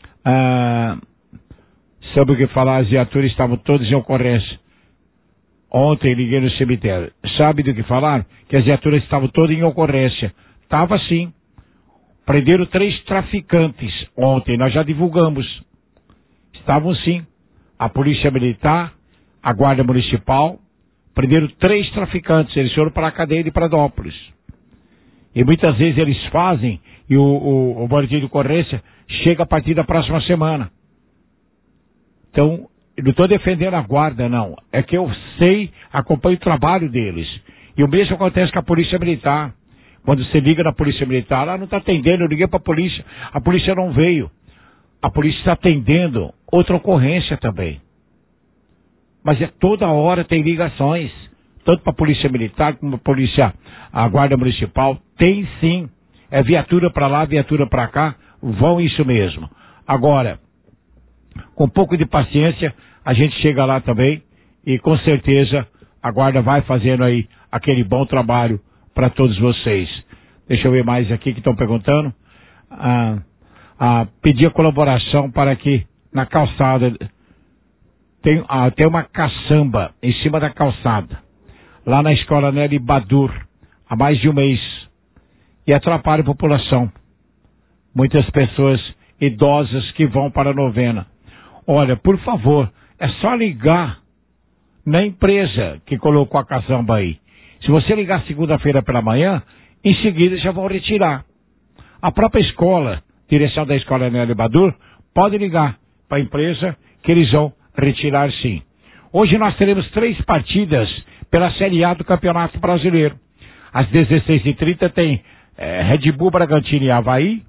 Sobre o que falar, as viaturas estavam todas em ocorrência. Ontem liguei no cemitério. Sabe do que falaram? Que as viaturas estavam todas em ocorrência. Estava sim. Prenderam 3 traficantes ontem, nós já divulgamos. Estavam sim. A Polícia Militar, a Guarda Municipal, prenderam 3 traficantes. Eles foram para a cadeia de Pradópolis. E muitas vezes eles fazem, e o boletim de ocorrência chega a partir da próxima semana. Então, eu não estou defendendo a guarda, não. É que eu sei, acompanho o trabalho deles. E o mesmo acontece com a Polícia Militar. Quando você liga na Polícia Militar, ela não está atendendo, eu liguei para a polícia não veio. A polícia está atendendo outra ocorrência também. Mas toda hora tem ligações. Tanto para a Polícia Militar como a Guarda Municipal. Tem sim. É viatura para lá, viatura para cá. Vão isso mesmo. Agora, com um pouco de paciência, a gente chega lá também. E com certeza a Guarda vai fazendo aí aquele bom trabalho para todos vocês. Deixa eu ver mais aqui que estão perguntando. Pedir a colaboração para que na calçada tem uma caçamba em cima da calçada, lá na escola Nelly Badur, há mais de um mês, e atrapalha a população. Muitas pessoas idosas que vão para a novena. Olha, por favor, é só ligar na empresa que colocou a caçamba aí. Se você ligar segunda-feira pela manhã, em seguida já vão retirar. A própria escola, direção da escola Nelly Badur, pode ligar para a empresa que eles vão retirar sim. Hoje nós teremos 3 partidas pela Série A do Campeonato Brasileiro. Às 16h30 tem Red Bull, Bragantino e Avaí.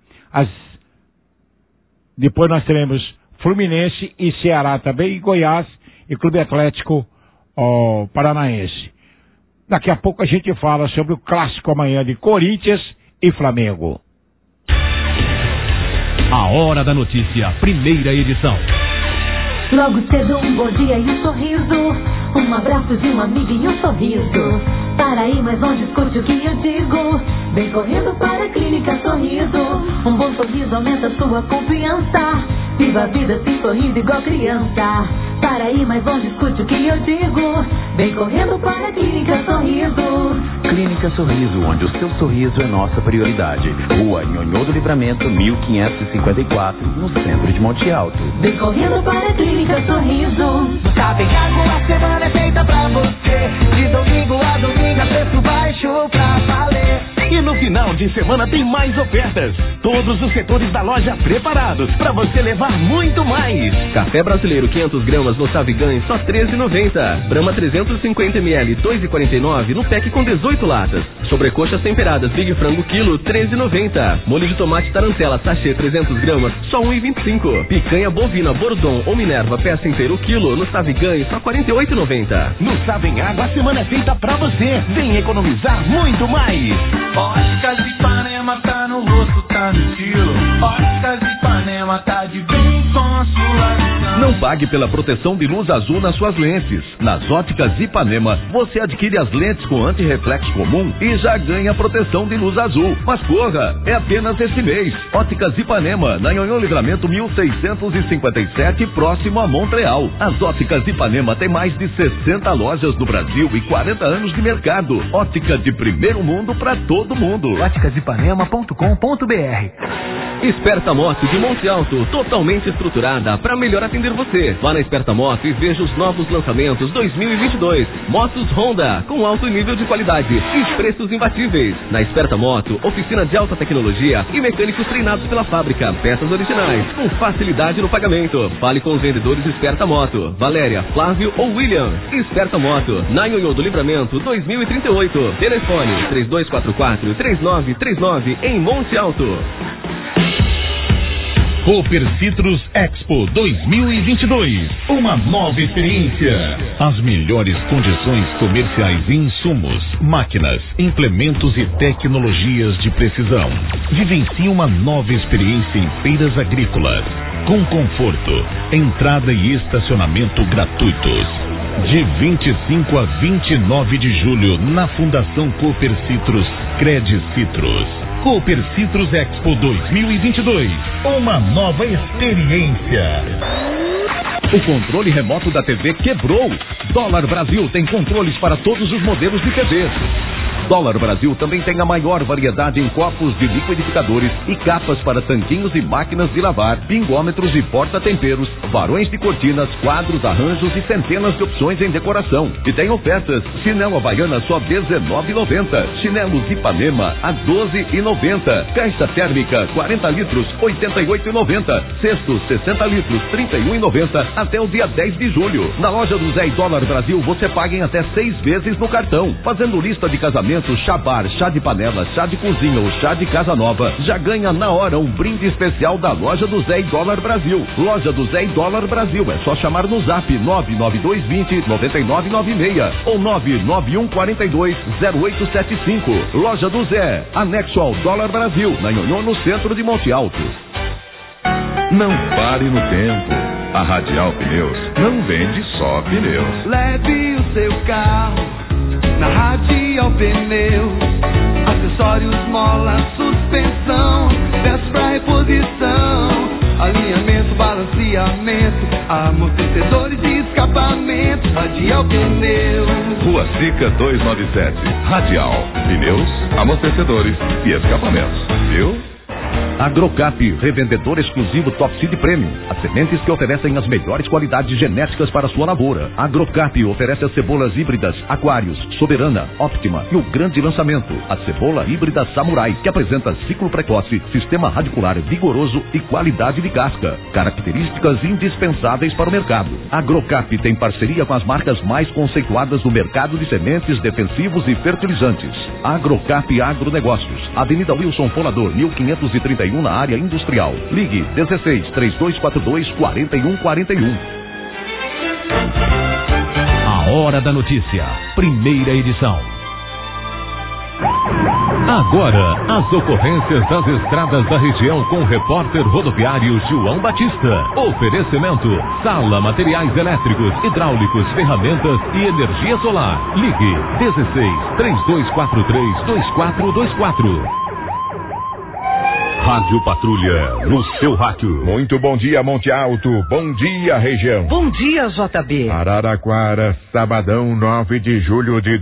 Depois nós teremos Fluminense e Ceará também, e Goiás e Clube Atlético Paranaense. Daqui a pouco a gente fala sobre o clássico amanhã de Corinthians e Flamengo. A Hora da Notícia, primeira edição. Logo cedo um bom dia e um sorriso, um abraço de uma amiga e um sorriso. Para aí, mas não discute o que eu digo. Vem correndo para a Clínica Sorriso. Um bom sorriso aumenta sua confiança. Viva a vida assim sorrindo igual criança. Para aí, mas não discute o que eu digo. Vem correndo para a Clínica Sorriso. Clínica Sorriso, onde o seu sorriso é nossa prioridade. Rua Nhonhô do Livramento, 1554, no centro de Monte Alto. Vem correndo para a Clínica Sorriso. Sabe que a semana é feita pra você. De domingo a domingo a preço baixo pra valer. E no final de semana tem mais ofertas. Todos os setores da loja preparados para você levar muito mais. Café brasileiro 500 gramas no Savigan só R$13,90. Brahma 350 ml 2,49 no pack com 18 latas. Sobrecoxas temperadas Big Frango quilo R$13,90. Molho de tomate tarantela sachê 300 gramas só R$1,25. Picanha bovina Bordon ou Minerva peça inteiro quilo no Savigan só R$48,90. No Savem Água a semana é feita pra você. Vem economizar muito mais. Óticas Ipanema tá no rosto, tá no estilo. Óticas Ipanema tá de bem com a sua visão. Não pague pela proteção de luz azul nas suas lentes. Nas Óticas Ipanema, você adquire as lentes com antirreflexo comum e já ganha proteção de luz azul. Mas corra, é apenas este mês. Óticas Ipanema, na Nhonhô Livramento 1657, próximo a Montreal. As Óticas Ipanema tem mais de 60 lojas no Brasil e 40 anos de mercado. Ótica de primeiro mundo para todo mundo. óticasipanema.com.br. Esperta Moto de Monte Alto, totalmente estruturada para melhor atender você. Vá na Esperta Moto e veja os novos lançamentos 2022. Motos Honda, com alto nível de qualidade e preços imbatíveis. Na Esperta Moto, oficina de alta tecnologia e mecânicos treinados pela fábrica. Peças originais, com facilidade no pagamento. Fale com os vendedores Esperta Moto, Valéria, Flávio ou William. Esperta Moto, na Nhonhô do Livramento 2038. Telefone 3244-3939 em Monte Alto. Cooper Citrus Expo 2022. Uma nova experiência. As melhores condições comerciais e insumos, máquinas, implementos e tecnologias de precisão. Vivencie uma nova experiência em feiras agrícolas. Com conforto, entrada e estacionamento gratuitos. De 25 a 29 de julho, na Fundação Cooper Citrus, Cred Citrus. Cooper Citrus Expo 2022. Uma nova experiência. O controle remoto da TV quebrou. Dólar Brasil tem controles para todos os modelos de TVs. Dólar Brasil também tem a maior variedade em copos de liquidificadores e capas para tanquinhos e máquinas de lavar, pingômetros e porta-temperos, varões de cortinas, quadros, arranjos e centenas de opções em decoração. E tem ofertas: chinelo Havaiana só R$19,90, chinelos Ipanema a R$12,90, caixa térmica 40 litros R$88,90, cestos 60 litros R$31,90 até o dia 10 de julho. Na loja do Zé e Dólar Brasil você paga em até 6 vezes no cartão. Fazendo lista de casamento, chá bar, chá de panela, chá de cozinha ou chá de casa nova, já ganha na hora um brinde especial da loja do Zé e Dólar Brasil. Loja do Zé e Dólar Brasil, é só chamar no zap 99220-9996 ou 99142-0875. Loja do Zé, anexo ao Dólar Brasil, na Nhonhô, no centro de Monte Alto. Não pare no tempo. A Radial Pneus não vende só pneus. Leve o seu carro na Radial Pneus. Acessórios, mola, suspensão, peças pra reposição, alinhamento, balanceamento, amortecedores e escapamento. Radial Pneus. Rua Sica 297. Radial Pneus, amortecedores e escapamentos. Viu? Agrocap, revendedor exclusivo Top Seed Premium. As sementes que oferecem as melhores qualidades genéticas para sua lavoura. Agrocap oferece as cebolas híbridas Aquários, Soberana, Optima e o grande lançamento, a cebola híbrida Samurai, que apresenta ciclo precoce, sistema radicular vigoroso e qualidade de casca. Características indispensáveis para o mercado. Agrocap tem parceria com as marcas mais conceituadas do mercado de sementes, defensivos e fertilizantes. Agrocap Agronegócios, Avenida Wilson Fonador, 1531, na área industrial. Ligue 16-3242-4141. A Hora da Notícia, primeira edição. Agora, as ocorrências das estradas da região com o repórter rodoviário João Batista. Oferecimento: Sala Materiais Elétricos, Hidráulicos, Ferramentas e Energia Solar. Ligue 16-3243-2424. Rádio Patrulha, no seu rádio. Muito bom dia, Monte Alto. Bom dia, região. Bom dia, JB. Araraquara, sabadão 9 de julho de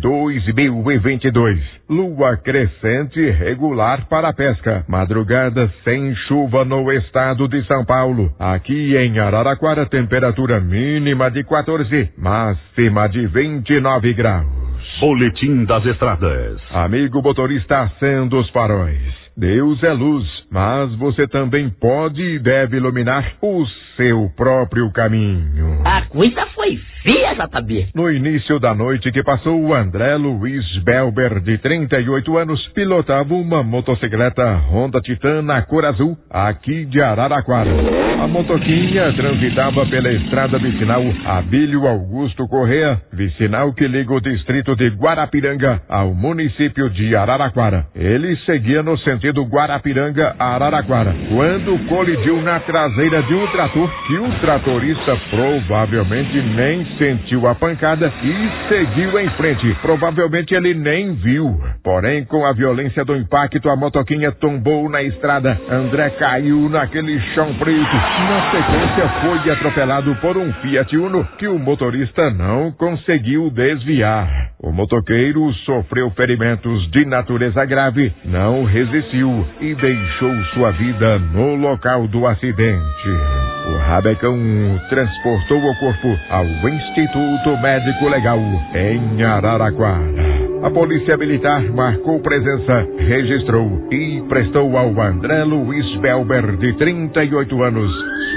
2022. Lua crescente regular para a pesca. Madrugada sem chuva no estado de São Paulo. Aqui em Araraquara, temperatura mínima de 14, máxima de 29 graus. Boletim das estradas. Amigo motorista, acenda os faróis. Deus é luz, mas você também pode e deve iluminar o seu próprio caminho. A coisa foi feia, JB. No início da noite que passou, o André Luiz Belber, de 38 anos, pilotava uma motocicleta Honda Titan na cor azul, aqui de Araraquara. A motoquinha transitava pela estrada vicinal Abílio Augusto Correa, vicinal que liga o distrito de Guarapiranga ao município de Araraquara. Ele seguia no sentido Guarapiranga a Araraquara, quando colidiu na traseira de um trator, que o tratorista provavelmente nem sentiu a pancada e seguiu em frente. Provavelmente ele nem viu. Porém, com a violência do impacto, a motoquinha tombou na estrada. André caiu naquele chão preto. Na sequência, foi atropelado por um Fiat Uno que o motorista não conseguiu desviar. O motoqueiro sofreu ferimentos de natureza grave, não resistiu e deixou sua vida no local do acidente. O Rabecão transportou o corpo ao Instituto Médico Legal em Araraquara. A Polícia Militar marcou presença, registrou e prestou ao André Luiz Belber, de 38 anos,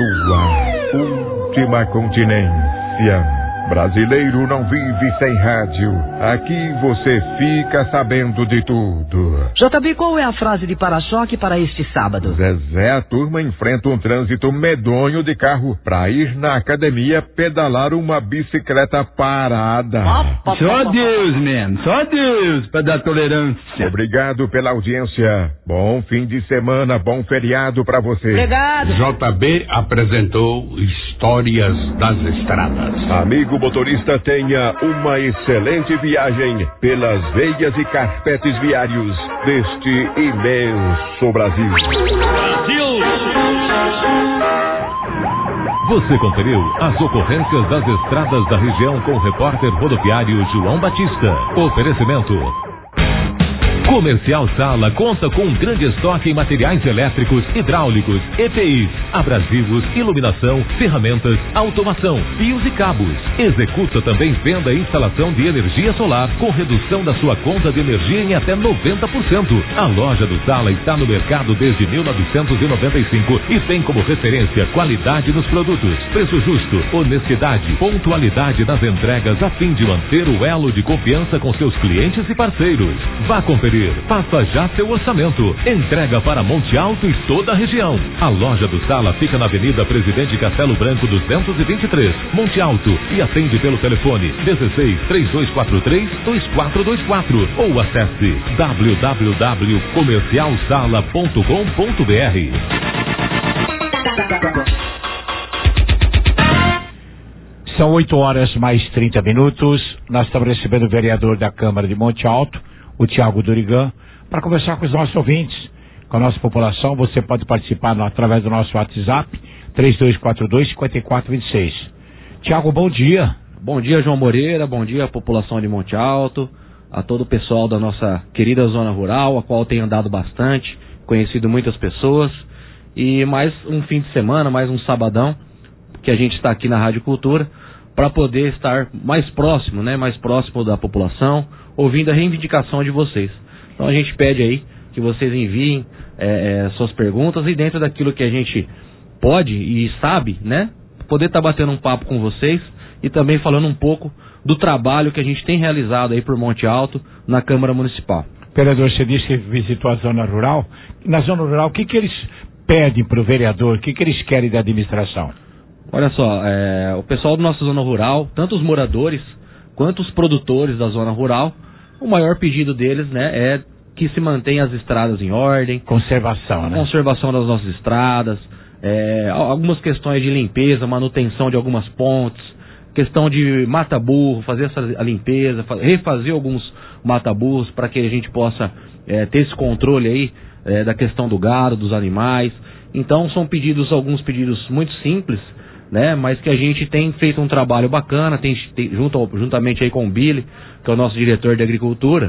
sua última continência. Brasileiro não vive sem rádio. Aqui você fica sabendo de tudo. JB, qual é a frase de para-choque para este sábado? Zezé, a turma enfrenta um trânsito medonho de carro para ir na academia pedalar uma bicicleta parada. Só Deus, man. Só Deus para dar tolerância. Obrigado pela audiência. Bom fim de semana, bom feriado para você. Obrigado. JB apresentou Histórias das Estradas. Amigo motorista, tenha uma excelente viagem pelas veias e carpetes viários deste imenso Brasil. Você conferiu as ocorrências das estradas da região com o repórter rodoviário João Batista. Oferecimento: Comercial Sala conta com um grande estoque em materiais elétricos, hidráulicos, EPIs, abrasivos, iluminação, ferramentas, automação, fios e cabos. Executa também venda e instalação de energia solar com redução da sua conta de energia em até 90%. A loja do Sala está no mercado desde 1995 e tem como referência qualidade nos produtos, preço justo, honestidade, pontualidade nas entregas a fim de manter o elo de confiança com seus clientes e parceiros. Vá conferir. Faça já seu orçamento. Entrega para Monte Alto e toda a região. A loja do Sala fica na Avenida Presidente Castelo Branco 223, Monte Alto, e atende pelo telefone 16-3243-2424 ou acesse www.comercialsala.com.br. São 8 horas mais 30 minutos. Nós estamos recebendo o vereador da Câmara de Monte Alto, o Tiago Durigan, para conversar com os nossos ouvintes, com a nossa população. Você pode participar através do nosso WhatsApp, 3242-5426. Tiago, bom dia. Bom dia, João Moreira, bom dia à população de Monte Alto, a todo o pessoal da nossa querida zona rural, a qual tem andado bastante, conhecido muitas pessoas. E mais um fim de semana, mais um sabadão, que a gente está aqui na Rádio Cultura, para poder estar mais próximo, né? Mais próximo da população, ouvindo a reivindicação de vocês. Então a gente pede aí que vocês enviem suas perguntas e dentro daquilo que a gente pode e sabe, né? Poder estar batendo um papo com vocês e também falando um pouco do trabalho que a gente tem realizado aí por Monte Alto na Câmara Municipal. Vereador, você disse que visitou a zona rural. Na zona rural, o que eles pedem para o vereador? O que eles querem da administração? Olha só, o pessoal da nossa zona rural, tanto os moradores quanto os produtores da zona rural, o maior pedido deles, né, é que se mantenha as estradas em ordem. Conservação, né? Conservação das nossas estradas, algumas questões de limpeza, manutenção de algumas pontes, questão de mata-burro, fazer a limpeza, refazer alguns mata-burros para que a gente possa ter esse controle aí da questão do gado, dos animais. Então são alguns pedidos muito simples, né? Mas que a gente tem feito um trabalho bacana, juntamente aí com o Billy, que é o nosso diretor de agricultura,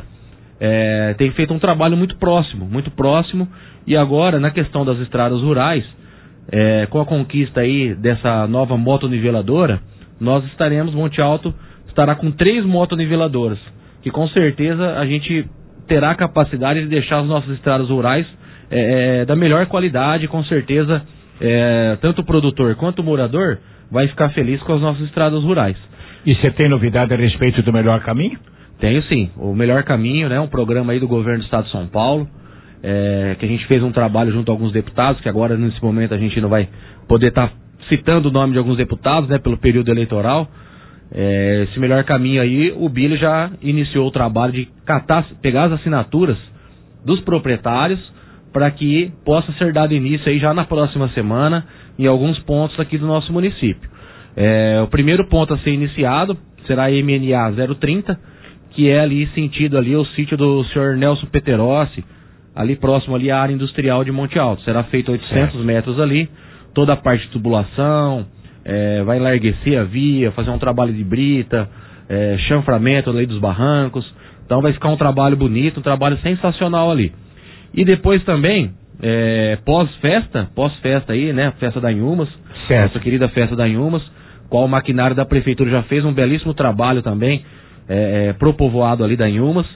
tem feito um trabalho muito próximo, e agora na questão das estradas rurais, com a conquista aí dessa nova motoniveladoura, nós Monte Alto estará com 3 motoniveladoras, que com certeza a gente terá a capacidade de deixar as nossas estradas rurais da melhor qualidade. Com certeza tanto o produtor quanto o morador vai ficar feliz com as nossas estradas rurais. E você tem novidade a respeito do Melhor Caminho? Tenho sim, o Melhor Caminho, né, um programa aí do governo do estado de São Paulo, que a gente fez um trabalho junto a alguns deputados, que agora nesse momento a gente não vai poder estar citando o nome de alguns deputados, né, pelo período eleitoral. Esse Melhor Caminho aí, o Billy já iniciou o trabalho de pegar as assinaturas dos proprietários para que possa ser dado início aí já na próxima semana em alguns pontos aqui do nosso município. O primeiro ponto a ser iniciado será a MNA 030, que é ali sentido ali o sítio do senhor Nelson Peterossi, ali próximo ali à área industrial de Monte Alto. Será feito 800 metros ali, toda a parte de tubulação, vai enlarguecer a via, fazer um trabalho de brita, chanframento ali dos barrancos. Então vai ficar um trabalho bonito, um trabalho sensacional ali. E depois também, pós-festa aí, né, festa da Inhumas, nossa querida festa da Inhumas, qual o maquinário da prefeitura já fez um belíssimo trabalho também, pro povoado ali da Inhumas.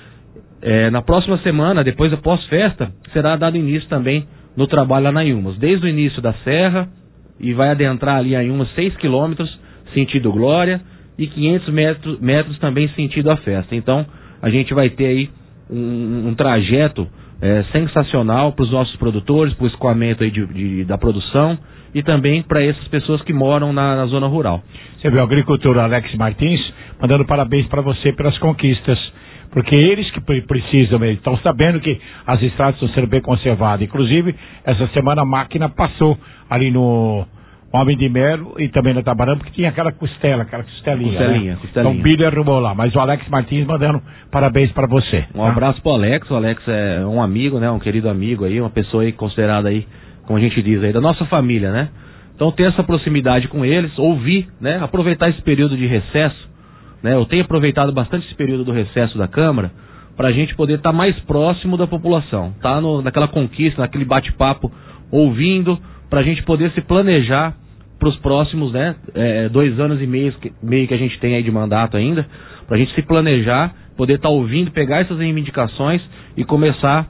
Na próxima semana, depois da pós-festa, será dado início também no trabalho lá na Inhumas, desde o início da serra, e vai adentrar ali a Inhumas 6 quilômetros, sentido Glória, e 500 metros também sentido a festa. Então, a gente vai ter aí um trajeto sensacional para os nossos produtores, para o escoamento aí da produção, e também para essas pessoas que moram na zona rural. Você viu o agricultor Alex Martins mandando parabéns para você pelas conquistas, porque eles que precisam, estão sabendo que as estradas estão sendo bem conservadas. Inclusive, essa semana a máquina passou ali no Homem de Melo e também na Tabarã, porque tinha aquela costelinha. Né? Então o Billy arrumou lá, mas o Alex Martins mandando parabéns para você. Um abraço pro Alex. O Alex é um amigo, né? Um querido amigo aí, uma pessoa aí considerada aí, como a gente diz aí, da nossa família, né? Então ter essa proximidade com eles, ouvir, né? Aproveitar esse período de recesso, né? Eu tenho aproveitado bastante esse período do recesso da Câmara para a gente poder estar mais próximo da população, tá? Naquela conquista, naquele bate-papo, ouvindo, para a gente poder se planejar para os próximos, né, 2 anos e meio que a gente tem aí de mandato ainda, para a gente se planejar, poder estar ouvindo, pegar essas reivindicações e começar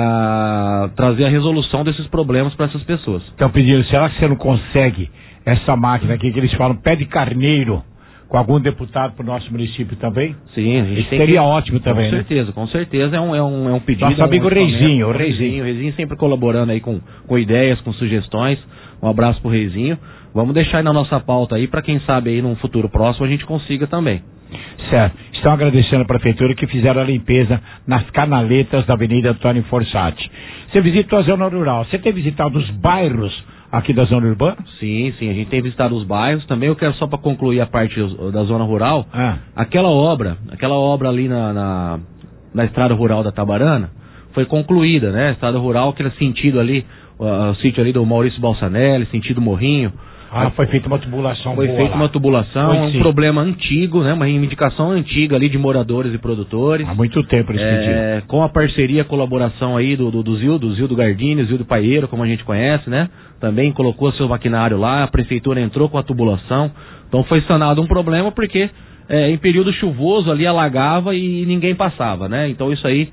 a trazer a resolução desses problemas para essas pessoas. Estão pedindo, será que você não consegue essa máquina aqui que eles falam, pé de carneiro, com algum deputado para o nosso município também? Sim, a gente isso seria ótimo também, com certeza, é um pedido. Nosso amigo Reizinho, o Reizinho sempre colaborando aí com ideias, com sugestões. Um abraço pro Reizinho. Vamos deixar aí na nossa pauta aí, para quem sabe aí num futuro próximo a gente consiga também. Certo. Estão agradecendo a prefeitura que fizeram a limpeza nas canaletas da Avenida Antônio Forsatti. Você visitou a zona rural, você tem visitado os bairros aqui da zona urbana? Sim, a gente tem visitado os bairros. Também eu quero só para concluir a parte da zona rural, aquela obra ali na estrada rural da Tabarana foi concluída, né? A estrada rural, aquele sentido ali, o sítio ali do Maurício Balsanelli, sentido Morrinho. Foi feita uma tubulação Foi boa feita lá. uma tubulação, Foi, um sim. problema antigo, né? Uma reivindicação antiga ali de moradores e produtores. Há muito tempo eles pediram. Com a parceria, colaboração aí do Zildo Gardini, Zildo Paieiro, como a gente conhece, né? Também colocou seu maquinário lá, a prefeitura entrou com a tubulação. Então foi sanado um problema porque em período chuvoso ali alagava e ninguém passava, né? Então isso aí,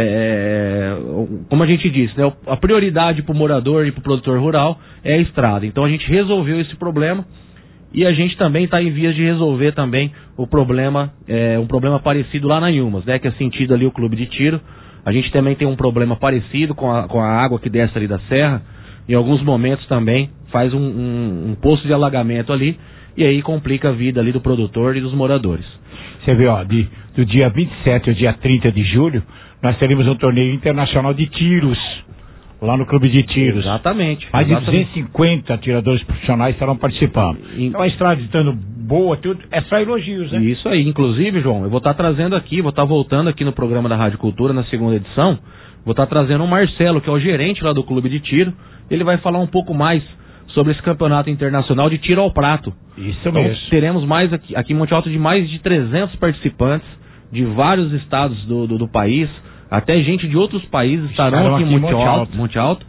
como a gente disse, né? A prioridade para o morador e para o produtor rural é a estrada. Então a gente resolveu esse problema e a gente também está em vias de resolver também o problema, um problema parecido lá na Ilmas, né? Que é sentido ali o Clube de Tiro. A gente também tem um problema parecido com a água que desce ali da serra. Em alguns momentos também faz um poço de alagamento ali e aí complica a vida ali do produtor e dos moradores. Você vê, ó, do dia 27 ao dia 30 de julho, nós teremos um torneio internacional de tiros, lá no Clube de Tiros. Exatamente. Mais de 250 atiradores profissionais estarão participando. Então a estrada estando boa, tudo, é só elogios, né? Isso aí. Inclusive, João, eu vou estar trazendo aqui, vou estar voltando aqui no programa da Rádio Cultura, na segunda edição, vou estar trazendo o Marcelo, que é o gerente lá do Clube de Tiro. Ele vai falar um pouco mais sobre esse campeonato internacional de tiro ao prato. Isso então, mesmo. Teremos mais aqui em Monte Alto de mais de 300 participantes de vários estados do país, até gente de outros países estarão aqui em Monte Alto.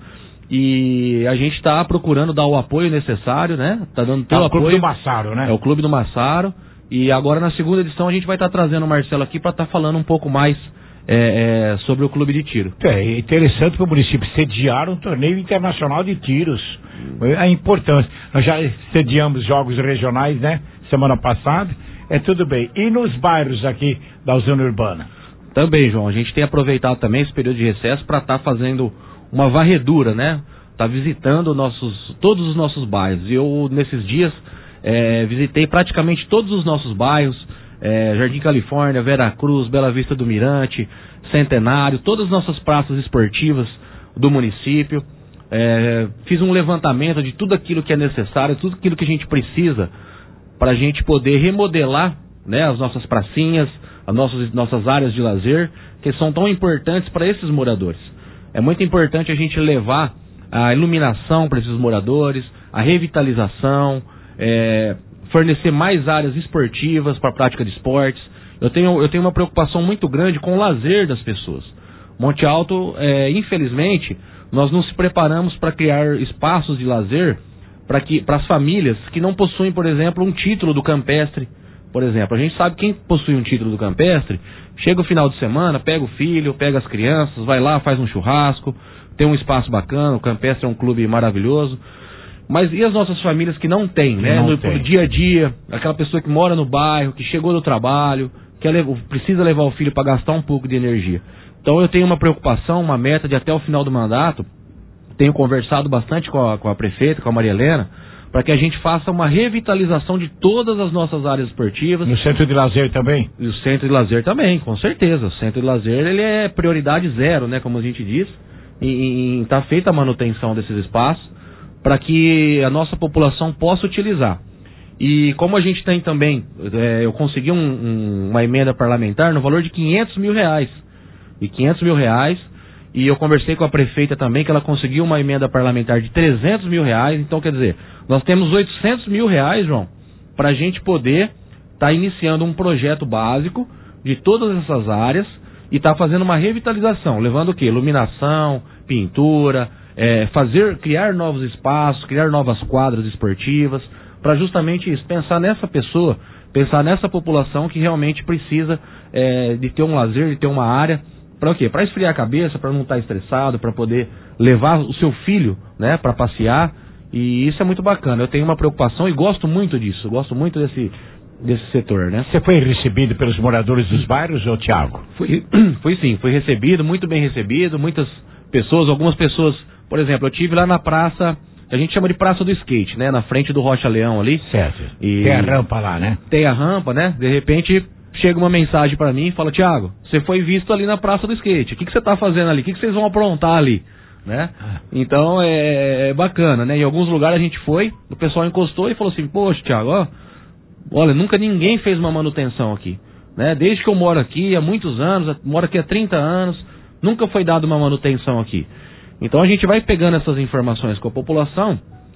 E a gente está procurando dar o apoio necessário, né? Tá dando todo o apoio. É o Clube do Massaro, né? É o Clube do Massaro. E agora na segunda edição a gente vai estar trazendo o Marcelo aqui para estar falando um pouco mais sobre o Clube de Tiro. É interessante para o município sediar um torneio internacional de tiros. A importância. Nós já sediamos jogos regionais, né? Semana passada. Tudo bem. E nos bairros aqui da zona urbana? Também, João. A gente tem aproveitado também esse período de recesso para estar fazendo uma varredura, né? Tá visitando todos os nossos bairros. E eu, nesses dias, visitei praticamente todos os nossos bairros. Jardim Califórnia, Vera Cruz, Bela Vista do Mirante, Centenário, todas as nossas praças esportivas do município. Fiz um levantamento de tudo aquilo que é necessário, tudo aquilo que a gente precisa para a gente poder remodelar, né, as nossas pracinhas, as nossas áreas de lazer, que são tão importantes para esses moradores. É muito importante a gente levar a iluminação para esses moradores, a revitalização, fornecer mais áreas esportivas para a prática de esportes. Eu tenho uma preocupação muito grande com o lazer das pessoas. Monte Alto, infelizmente, nós não se preparamos para criar espaços de lazer para as famílias que não possuem, por exemplo, um título do campestre. Por exemplo, a gente sabe quem possui um título do campestre, chega o final de semana, pega o filho, pega as crianças, vai lá, faz um churrasco, tem um espaço bacana, o campestre é um clube maravilhoso. Mas e as nossas famílias que não têm, né? No dia a dia, aquela pessoa que mora no bairro, que chegou do trabalho, precisa levar o filho para gastar um pouco de energia. Então eu tenho uma preocupação, uma meta de até o final do mandato, tenho conversado bastante com a prefeita, com a Maria Helena, para que a gente faça uma revitalização de todas as nossas áreas esportivas. No centro de lazer também? E o centro de lazer também, com certeza. O centro de lazer, ele é prioridade zero, né, como a gente diz, e está feita a manutenção desses espaços para que a nossa população possa utilizar. E como a gente tem também, eu consegui uma emenda parlamentar no valor de R$500 mil. E R$500 mil, e eu conversei com a prefeita também, que ela conseguiu uma emenda parlamentar de R$300 mil. Então, quer dizer, nós temos R$800 mil, João, para a gente poder estar iniciando um projeto básico de todas essas áreas e estar fazendo uma revitalização, levando o quê? Iluminação, pintura, criar novos espaços, criar novas quadras esportivas, para justamente isso, pensar nessa pessoa, pensar nessa população que realmente precisa de ter um lazer, de ter uma área. Para o quê? Para esfriar a cabeça, para não estar estressado, para poder levar o seu filho, né, para passear. E isso é muito bacana. Eu tenho uma preocupação e gosto muito disso. Gosto muito desse setor, né? Você foi recebido pelos moradores dos bairros, ô Thiago? Fui sim. Fui recebido, muito bem recebido. Muitas pessoas, algumas pessoas... Por exemplo, eu estive lá na praça... A gente chama de Praça do Skate, né? Na frente do Rocha Leão ali. Certo. E tem a rampa lá, né? Tem a rampa, né? De repente... Chega uma mensagem pra mim e fala: Thiago, você foi visto ali na Praça do Skate, o que você tá fazendo ali? O que vocês vão aprontar ali? Né? Então é bacana, né? Em alguns lugares a gente foi, o pessoal encostou e falou assim: poxa, Thiago, olha, nunca ninguém fez uma manutenção aqui, né? Desde que eu moro aqui há muitos anos, moro aqui há 30 anos, nunca foi dada uma manutenção aqui. Então a gente vai pegando essas informações com a população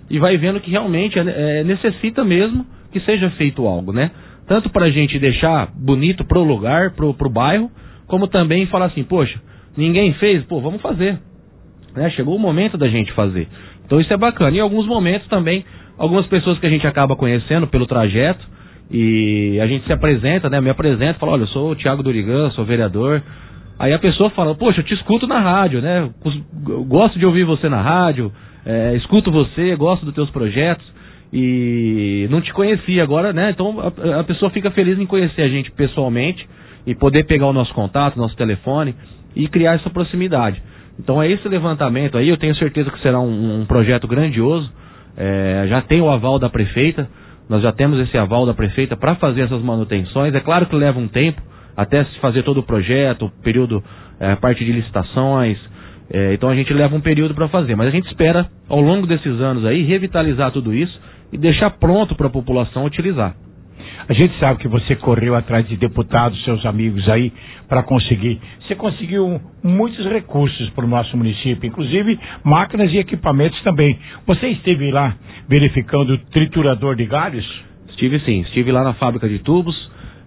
e vai vendo que realmente necessita mesmo que seja feito algo, né? Tanto para a gente deixar bonito pro lugar, pro bairro, como também falar assim, poxa, ninguém fez, pô, vamos fazer. Né? Chegou o momento da gente fazer. Então isso é bacana. E em alguns momentos também, algumas pessoas que a gente acaba conhecendo pelo trajeto, e a gente se apresenta, né? Me apresenta, fala, olha, eu sou o Thiago Durigan, sou vereador. Aí a pessoa fala, poxa, eu te escuto na rádio, né? Eu gosto de ouvir você na rádio, escuto você, gosto dos teus projetos. E não te conhecia agora, né? Então a pessoa fica feliz em conhecer a gente pessoalmente e poder pegar o nosso contato, nosso telefone e criar essa proximidade. Então é esse levantamento aí, eu tenho certeza que será um projeto grandioso. Já tem o aval da prefeita, nós já temos esse aval da prefeita para fazer essas manutenções. É claro que leva um tempo até se fazer todo o projeto, período, a parte de licitações. Então a gente leva um período para fazer, mas a gente espera ao longo desses anos aí revitalizar tudo isso e deixar pronto para a população utilizar. A gente sabe que você correu atrás de deputados, seus amigos aí, para conseguir. Você conseguiu muitos recursos para o nosso município, inclusive máquinas e equipamentos também. Você esteve lá verificando o triturador de galhos? Estive sim, estive lá na fábrica de tubos.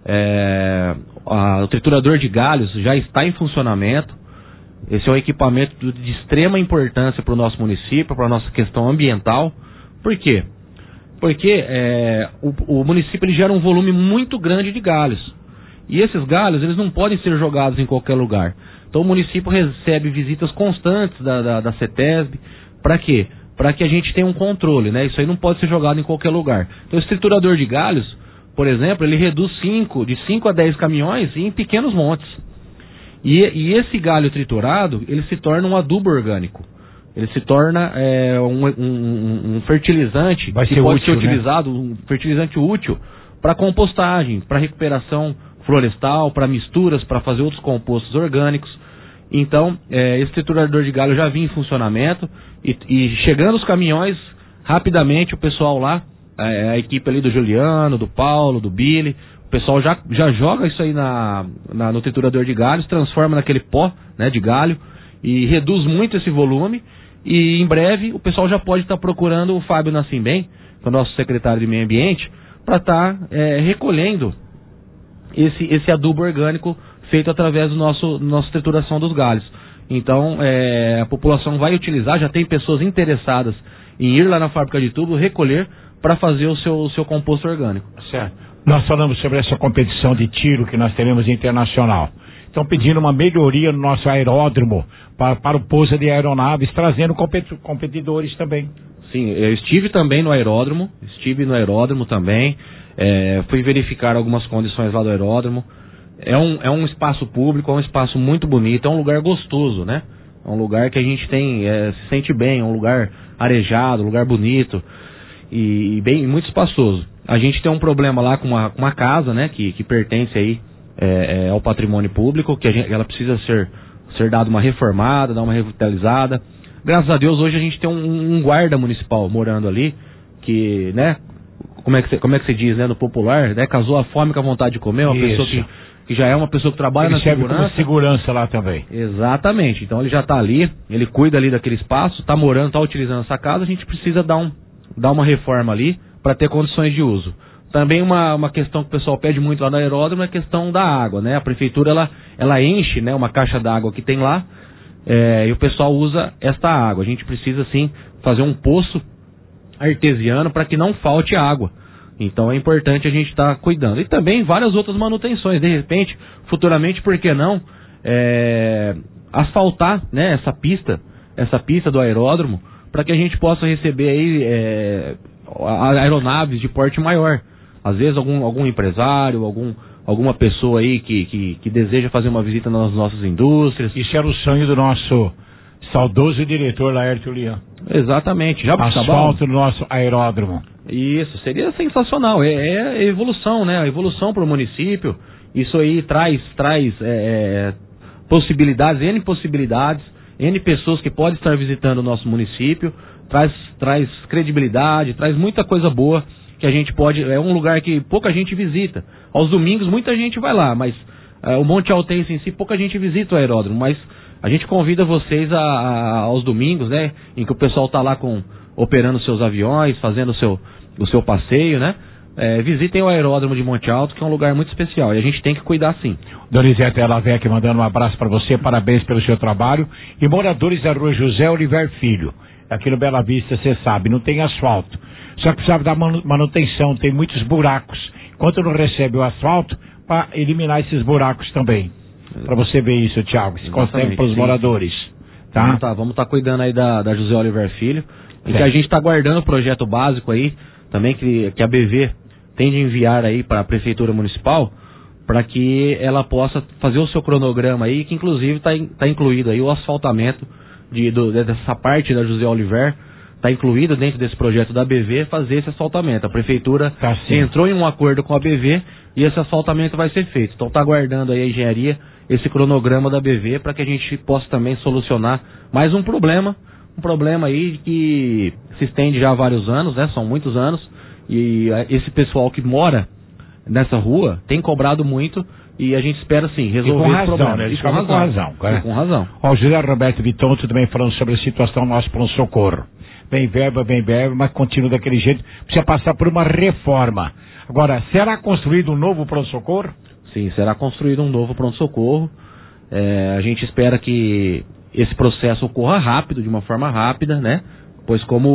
O triturador de galhos já está em funcionamento. Esse é um equipamento de extrema importância para o nosso município, para a nossa questão ambiental. Por quê? Porque o município ele gera um volume muito grande de galhos. E esses galhos eles não podem ser jogados em qualquer lugar. Então o município recebe visitas constantes da CETESB. Para quê? Para que a gente tenha um controle, né? Isso aí não pode ser jogado em qualquer lugar. Então esse triturador de galhos, por exemplo, ele reduz de 5 a 10 caminhões em pequenos montes. E esse galho triturado, ele se torna um adubo orgânico. Ele se torna um fertilizante que pode ser utilizado, né? Um fertilizante útil para compostagem, para recuperação florestal, para misturas, para fazer outros compostos orgânicos. Então, esse triturador de galho já vinha em funcionamento e chegando os caminhões, rapidamente o pessoal lá, a equipe ali do Juliano, do Paulo, do Billy, o pessoal já joga isso aí no triturador de galhos, transforma naquele pó, né, de galho e reduz muito esse volume. E em breve o pessoal já pode estar procurando o Fábio Nassimbem, que é o nosso secretário de Meio Ambiente, para estar recolhendo esse adubo orgânico feito através do nossa trituração dos galhos. Então a população vai utilizar, já tem pessoas interessadas em ir lá na fábrica de tubo, recolher para fazer o seu composto orgânico. Certo. Nós falamos sobre essa competição de tiro que nós teremos internacional. Estão pedindo uma melhoria no nosso aeródromo para o pouso de aeronaves, trazendo competidores também. Sim, eu estive também no aeródromo, também, fui verificar algumas condições lá do aeródromo. É um espaço público, é um espaço muito bonito, é um lugar gostoso, né? É um lugar que a gente se sente bem, é um lugar arejado, um lugar bonito e muito espaçoso. A gente tem um problema lá com uma casa, né, que pertence aí ao patrimônio público, que ela precisa ser dada uma reformada, dar uma revitalizada. Graças a Deus hoje a gente tem um guarda municipal morando ali, que, né, como é que se diz, né, no popular, né, casou a fome com a vontade de comer, uma pessoa que já é uma pessoa que trabalha na segurança. Como segurança lá também. Exatamente, então ele já está ali, ele cuida ali daquele espaço, está morando, está utilizando essa casa, a gente precisa dar uma reforma ali para ter condições de uso. Também uma questão que o pessoal pede muito lá no aeródromo é a questão da água, né? A prefeitura ela enche, né, uma caixa d'água que tem lá e o pessoal usa esta água. A gente precisa sim fazer um poço artesiano para que não falte água. Então é importante a gente estar cuidando. E também várias outras manutenções. De repente, futuramente, por que não asfaltar, né, essa pista do aeródromo para que a gente possa receber aí aeronaves de porte maior. Às vezes algum empresário, alguma pessoa aí que deseja fazer uma visita nas nossas indústrias. Isso era o sonho do nosso saudoso diretor Laércio Lian. Exatamente. Já asfalto no nosso aeródromo. Isso, seria sensacional. É evolução, né? A evolução para o município. Isso aí traz possibilidades, N possibilidades, N pessoas que podem estar visitando o nosso município, traz credibilidade, traz muita coisa boa que a gente pode... É um lugar que pouca gente visita. Aos domingos muita gente vai lá, mas o Monte Altense em si pouca gente visita o aeródromo, mas a gente convida vocês aos domingos, né, em que o pessoal está lá com operando seus aviões, fazendo o seu passeio, né? Visitem o aeródromo de Monte Alto, que é um lugar muito especial, e a gente tem que cuidar sim. Donizete Elavec mandando um abraço para você, parabéns pelo seu trabalho. E moradores da rua José Oliver Filho, aqui no Bela Vista, você sabe, não tem asfalto, só que precisava dar manutenção, tem muitos buracos. Enquanto não recebe o asfalto, para eliminar esses buracos também. Para você ver isso, Thiago, se consegue para os moradores. Tá? Vamos estar cuidando aí da José Oliver Filho, e que a gente está aguardando o projeto básico aí, também que a BV tem de enviar aí para a Prefeitura Municipal, para que ela possa fazer o seu cronograma aí, que inclusive está incluído aí o asfaltamento dessa parte da José Oliver, está incluído dentro desse projeto da BV fazer esse asfaltamento. A Prefeitura entrou em um acordo com a BV e esse asfaltamento vai ser feito. Então está aguardando aí a engenharia, esse cronograma da BV, para que a gente possa também solucionar mais um problema aí que se estende já há vários anos, né? São muitos anos, e esse pessoal que mora nessa rua tem cobrado muito, e a gente espera sim resolver esse problema. Né? Eles falam com razão. Com razão. Ó, o José Roberto Vitonto também falando sobre a situação do nosso pronto-socorro. Vem verba, mas continua daquele jeito, precisa passar por uma reforma. Agora, será construído um novo pronto-socorro? Sim, será construído um novo pronto-socorro. A gente espera que esse processo ocorra rápido, de uma forma rápida, né? Pois como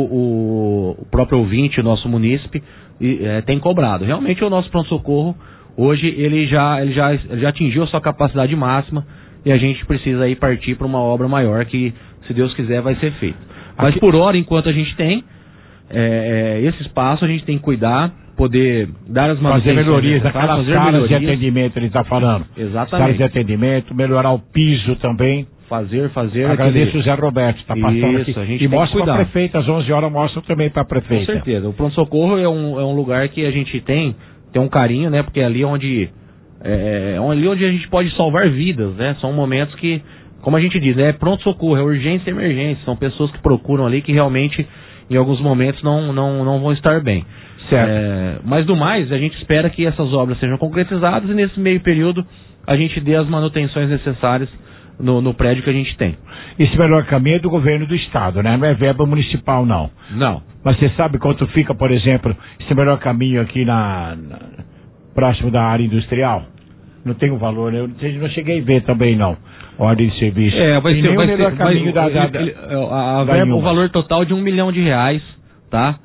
o próprio ouvinte, o nosso munícipe, tem cobrado. Realmente o nosso pronto-socorro, hoje, ele já atingiu a sua capacidade máxima, e a gente precisa aí partir para uma obra maior que, se Deus quiser, vai ser feita. Mas por hora, enquanto a gente tem esse espaço, a gente tem que cuidar, poder dar as manutenções. Fazer melhorias, aquelas salas de atendimento, ele está falando. Exatamente. Salas de atendimento, melhorar o piso também. Fazer. Agradeço o Zé Roberto, está passando isso, aqui. E mostra para a prefeita, às 11 horas mostra também para a prefeita. Com certeza. O pronto-socorro é um lugar que a gente tem um carinho, né? Porque é ali onde a gente pode salvar vidas, né? São momentos que, como a gente diz, né? Pronto-socorro, é urgência e emergência. São pessoas que procuram ali que realmente, em alguns momentos, não vão estar bem. Certo. Mas do mais, a gente espera que essas obras sejam concretizadas e nesse meio período a gente dê as manutenções necessárias no prédio que a gente tem. Esse melhor caminho é do governo do estado, né? Não é verba municipal, não. Não. Mas você sabe quanto fica, por exemplo, esse melhor caminho aqui próximo da área industrial? Não tem um valor, né? Eu não cheguei a ver também, não. Ordem de serviço. Vai ser o melhor caminho o valor total de R$1 milhão, tá?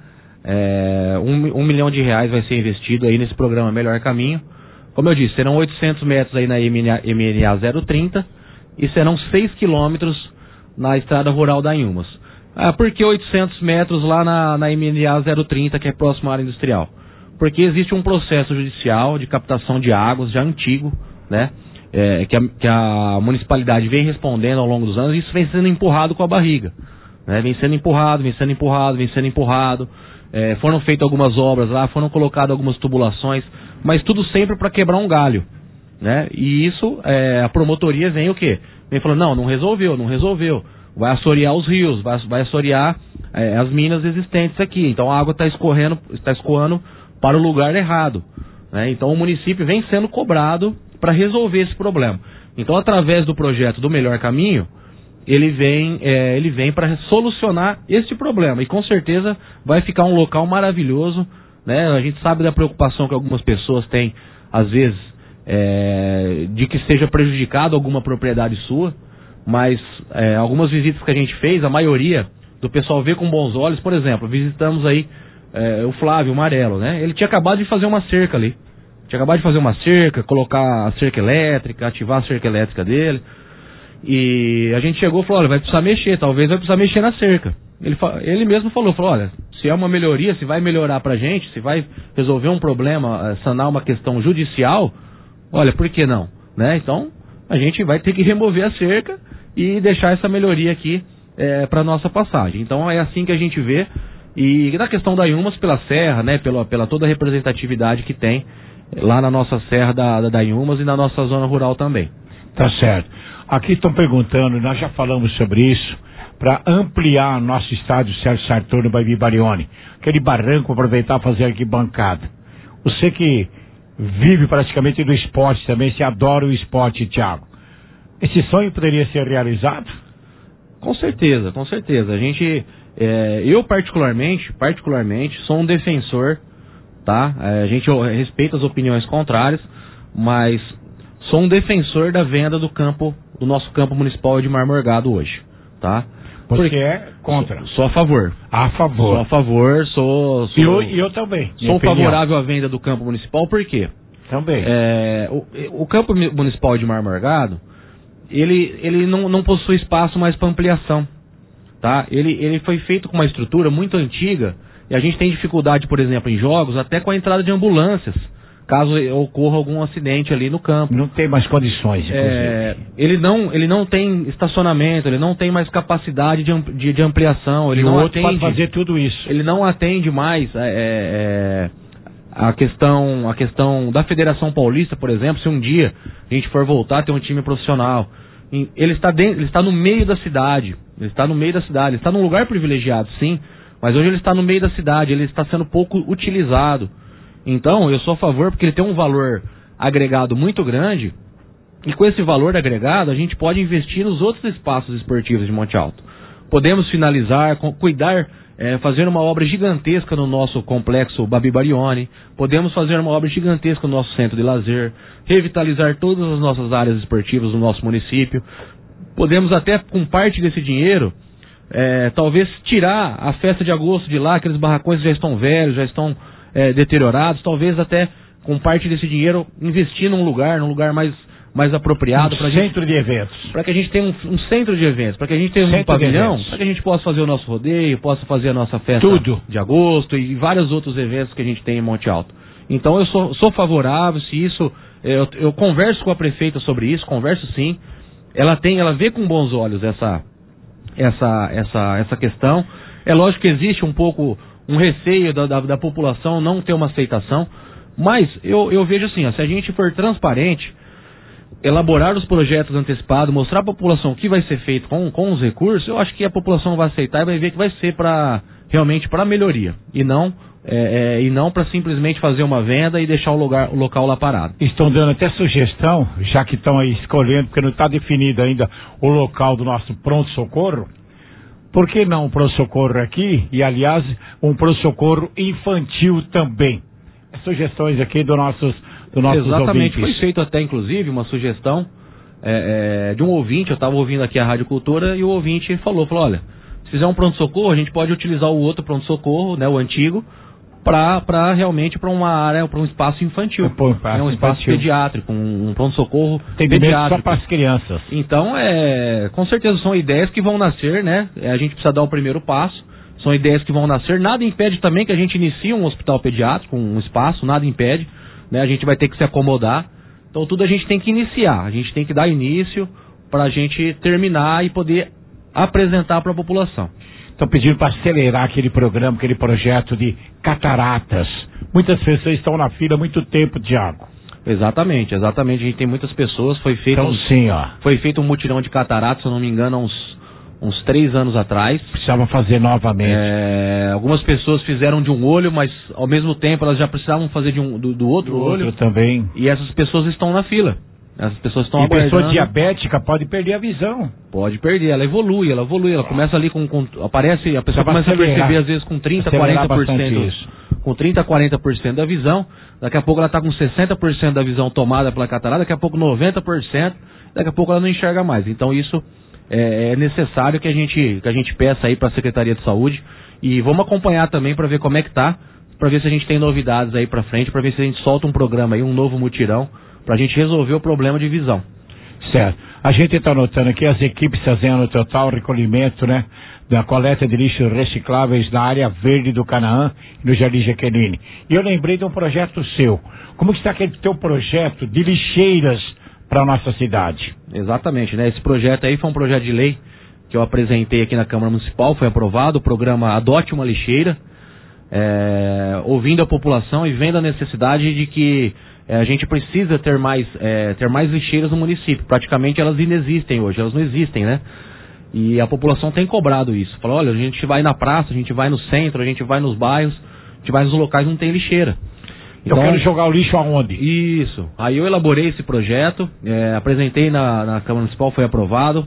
R$1 milhão vai ser investido aí nesse programa Melhor Caminho. Como eu disse, serão 800 metros aí na MNA 030 e serão 6 quilômetros na estrada rural da Inhumas. Por que 800 metros lá na MNA 030, que é próximo à área industrial? Porque existe um processo judicial de captação de águas já antigo, né? Que a municipalidade vem respondendo ao longo dos anos, e isso vem sendo empurrado com a barriga, né? Vem sendo empurrado. Foram feitas algumas obras lá, foram colocadas algumas tubulações, mas tudo sempre para quebrar um galho, né? E isso, a promotoria vem o quê? Vem falando, não resolveu. Vai assorear os rios, vai assorear as minas existentes aqui. Então a água está escoando para o lugar errado, né? Então o município vem sendo cobrado para resolver esse problema. Então, através do projeto do Melhor Caminho, ele vem para solucionar esse problema. E com certeza vai ficar um local maravilhoso, né? A gente sabe da preocupação que algumas pessoas têm, às vezes, de que seja prejudicado alguma propriedade sua, mas algumas visitas que a gente fez, a maioria do pessoal vê com bons olhos. Por exemplo, visitamos aí o Flávio Amarelo, né? Ele tinha acabado de fazer uma cerca ali. Colocar a cerca elétrica, ativar a cerca elétrica dele. E a gente chegou e falou, olha, vai precisar mexer, talvez vai precisar mexer na cerca. Ele mesmo falou, olha, se é uma melhoria, se vai melhorar pra gente, se vai resolver um problema, sanar uma questão judicial, olha, por que não? Né? Então, a gente vai ter que remover a cerca e deixar essa melhoria aqui para nossa passagem. Então, é assim que a gente vê. E na questão da Inhumas, pela serra, né, pela toda a representatividade que tem lá na nossa serra da Inhumas e na nossa zona rural também. Tá certo. Aqui estão perguntando, nós já falamos sobre isso, para ampliar nosso estádio Sérgio Sartori, Baby Barione, aquele barranco, aproveitar e fazer arquibancada. Você que vive praticamente do esporte também, você adora o esporte, Thiago. Esse sonho poderia ser realizado? Com certeza. A gente, eu particularmente sou um defensor, tá? A gente respeita as opiniões contrárias, mas sou um defensor da venda do nosso campo municipal de Mar Morgado hoje, tá? Você é contra? Sou a favor. A favor. Sou a favor, sou... E eu também. Sou favorável à venda do campo municipal, por quê? Também. O campo municipal de Mar Morgado, ele não possui espaço mais para ampliação, tá? Ele foi feito com uma estrutura muito antiga e a gente tem dificuldade, por exemplo, em jogos, até com a entrada de ambulâncias, caso ocorra algum acidente ali no campo. Não tem mais condições, inclusive. Ele não tem estacionamento, ele não tem mais capacidade de ampliação. Ele e não o outro atende, pode fazer tudo isso. Ele não atende mais a questão da Federação Paulista, por exemplo. Se um dia a gente for voltar a ter um time profissional, ele está no meio da cidade. Ele está num lugar privilegiado, sim, mas hoje ele está no meio da cidade, ele está sendo pouco utilizado. Então, eu sou a favor porque ele tem um valor agregado muito grande, e com esse valor agregado a gente pode investir nos outros espaços esportivos de Monte Alto. Podemos finalizar, cuidar, fazer uma obra gigantesca no nosso complexo Babi Barioni, podemos fazer uma obra gigantesca no nosso centro de lazer, revitalizar todas as nossas áreas esportivas do nosso município. Podemos até, com parte desse dinheiro, talvez tirar a festa de agosto de lá, aqueles barracões que já estão velhos, já estão deteriorados, talvez até com parte desse dinheiro investir num lugar mais apropriado para centro de eventos, para que a gente tenha um centro de eventos, para que a gente tenha um pavilhão, para que a gente possa fazer o nosso rodeio, possa fazer a nossa festa de agosto e vários outros eventos que a gente tem em Monte Alto. Então eu sou favorável. Se isso, eu converso com a prefeita sobre isso, converso sim. Ela vê com bons olhos essa questão. É lógico que existe um receio da população não ter uma aceitação, mas eu vejo assim, se a gente for transparente, elaborar os projetos antecipados, mostrar à população o que vai ser feito com os recursos, eu acho que a população vai aceitar e vai ver que vai ser realmente para melhoria, e não para simplesmente fazer uma venda e deixar o local lá parado. Estão dando até sugestão, já que estão aí escolhendo, porque não está definido ainda o local do nosso pronto-socorro. Por que não um pronto-socorro aqui? E, aliás, um pronto-socorro infantil também. Sugestões aqui dos nossos Exatamente, ouvintes. Foi feito até, inclusive, uma sugestão de um ouvinte. Eu estava ouvindo aqui a Rádio Cultura e o ouvinte falou, olha, se fizer um pronto-socorro, a gente pode utilizar o outro pronto-socorro, né, o antigo, para realmente para uma área, para um espaço infantil. Um espaço pediátrico, um pronto-socorro pediátrico. Só para as crianças. Então, com certeza são ideias que vão nascer, né? A gente precisa dar o primeiro passo. São ideias que vão nascer. Nada impede também que a gente inicie um hospital pediátrico, um espaço, nada impede, né? A gente vai ter que se acomodar. Então tudo a gente tem que iniciar, a gente tem que dar início para a gente terminar e poder apresentar para a população. Estão pedindo para acelerar aquele programa, aquele projeto de cataratas. Muitas pessoas estão na fila há muito tempo, Tiago. Exatamente. A gente tem muitas pessoas. Foi feito foi feito um mutirão de cataratas, se eu não me engano, há uns 3 anos atrás. Precisava fazer novamente. Algumas pessoas fizeram de um olho, mas ao mesmo tempo elas já precisavam fazer do outro olho. Outro também. E essas pessoas estão na fila. Essas pessoas estão aguardando. Pessoa diabética pode perder a visão. Pode perder, ela evolui. Ela começa ali aparece, a pessoa começa a perceber às vezes com 30, 40%. Com 30, 40% da visão. Daqui a pouco ela está com 60% da visão tomada pela catarata, daqui a pouco 90%, daqui a pouco ela não enxerga mais. Então isso é necessário que a gente peça aí para a Secretaria de Saúde, e vamos acompanhar também para ver como é que tá, para ver se a gente tem novidades aí para frente, para ver se a gente solta um programa aí, um novo mutirão, para a gente resolver o problema de visão. Certo. A gente está notando aqui as equipes fazendo total recolhimento, né, da coleta de lixos recicláveis na área verde do Canaã e no Jardim Jaqueline. E eu lembrei de um projeto seu. Como está aquele teu projeto de lixeiras para a nossa cidade? Exatamente, né? Esse projeto aí foi um projeto de lei que eu apresentei aqui na Câmara Municipal, foi aprovado, o programa Adote uma Lixeira, ouvindo a população e vendo a necessidade de que a gente precisa ter mais lixeiras no município. Praticamente elas inexistem hoje, elas não existem, né? E a população tem cobrado isso. Fala, olha, a gente vai na praça, a gente vai no centro, a gente vai nos bairros, a gente vai nos locais que não tem lixeira. Então, eu quero jogar o lixo aonde? Isso. Aí eu elaborei esse projeto, apresentei na Câmara Municipal, foi aprovado.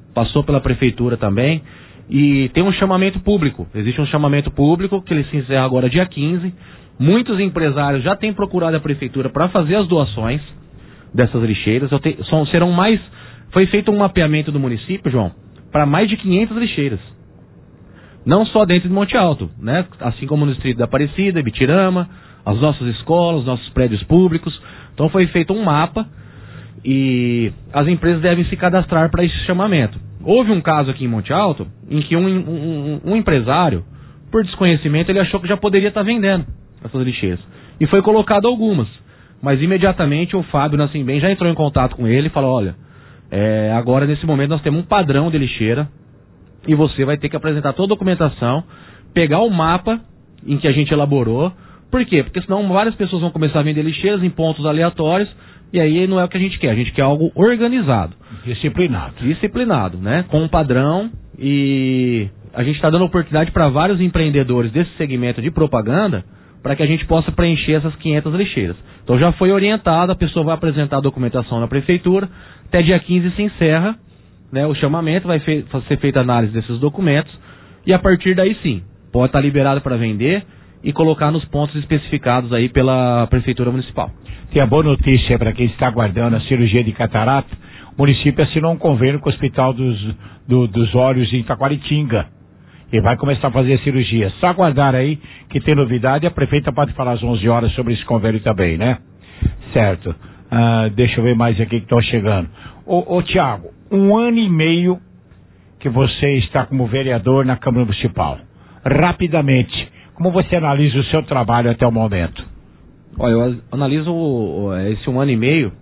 passou pela prefeitura também, e tem um chamamento público. Existe um chamamento público que ele se encerra agora dia 15. Muitos empresários já têm procurado a prefeitura para fazer as doações dessas lixeiras. Foi feito um mapeamento do município, João, para mais de 500 lixeiras. Não só dentro de Monte Alto, né? Assim como no distrito da Aparecida, Ibitirama, as nossas escolas, os nossos prédios públicos. Então foi feito um mapa e as empresas devem se cadastrar para esse chamamento. Houve um caso aqui em Monte Alto em que um empresário, por desconhecimento, ele achou que já poderia estar vendendo essas lixeiras. E foi colocado algumas. Mas imediatamente o Fábio Nascimbem já entrou em contato com ele e falou, olha, agora nesse momento nós temos um padrão de lixeira e você vai ter que apresentar toda a documentação, pegar o mapa em que a gente elaborou. Por quê? Porque senão várias pessoas vão começar a vender lixeiras em pontos aleatórios e aí não é o que a gente quer. A gente quer algo organizado. Disciplinado, né? Com um padrão, e a gente está dando oportunidade para vários empreendedores desse segmento de propaganda para que a gente possa preencher essas 500 lixeiras. Então já foi orientado, a pessoa vai apresentar a documentação na prefeitura, até dia 15 se encerra, né, o chamamento, vai ser feita a análise desses documentos, e a partir daí sim, pode estar liberado para vender e colocar nos pontos especificados aí pela Prefeitura Municipal. Tem a boa notícia para quem está aguardando a cirurgia de catarata. O município assinou um convênio com o Hospital dos Olhos em Taquaritinga e vai começar a fazer a cirurgia. Só aguardar aí que tem novidade. A prefeita pode falar às 11 horas sobre esse convênio também, né? Certo. Deixa eu ver mais aqui que estão chegando. Ô Tiago, 1 ano e meio que você está como vereador na Câmara Municipal. Rapidamente, como você analisa o seu trabalho até o momento? Olha, eu analiso esse 1 ano e meio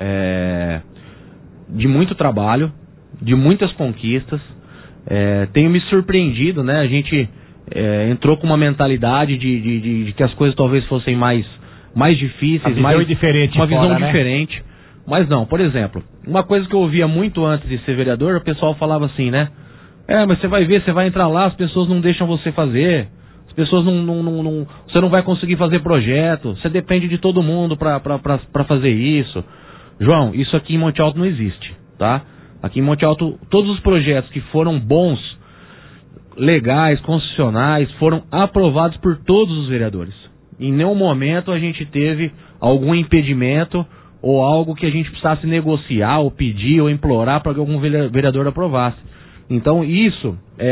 de muito trabalho, de muitas conquistas. Tenho me surpreendido, né? A gente entrou com uma mentalidade de que as coisas talvez fossem mais difíceis, uma visão diferente. Mas não, por exemplo, uma coisa que eu ouvia muito antes de ser vereador, o pessoal falava assim, né? Mas você vai ver, você vai entrar lá, as pessoas não deixam você fazer, as pessoas você não vai conseguir fazer projeto, você depende de todo mundo para fazer isso. João, isso aqui em Monte Alto não existe, tá? Aqui em Monte Alto, todos os projetos que foram bons, legais, constitucionais, foram aprovados por todos os vereadores. Em nenhum momento a gente teve algum impedimento ou algo que a gente precisasse negociar, ou pedir, ou implorar para que algum vereador aprovasse. Então isso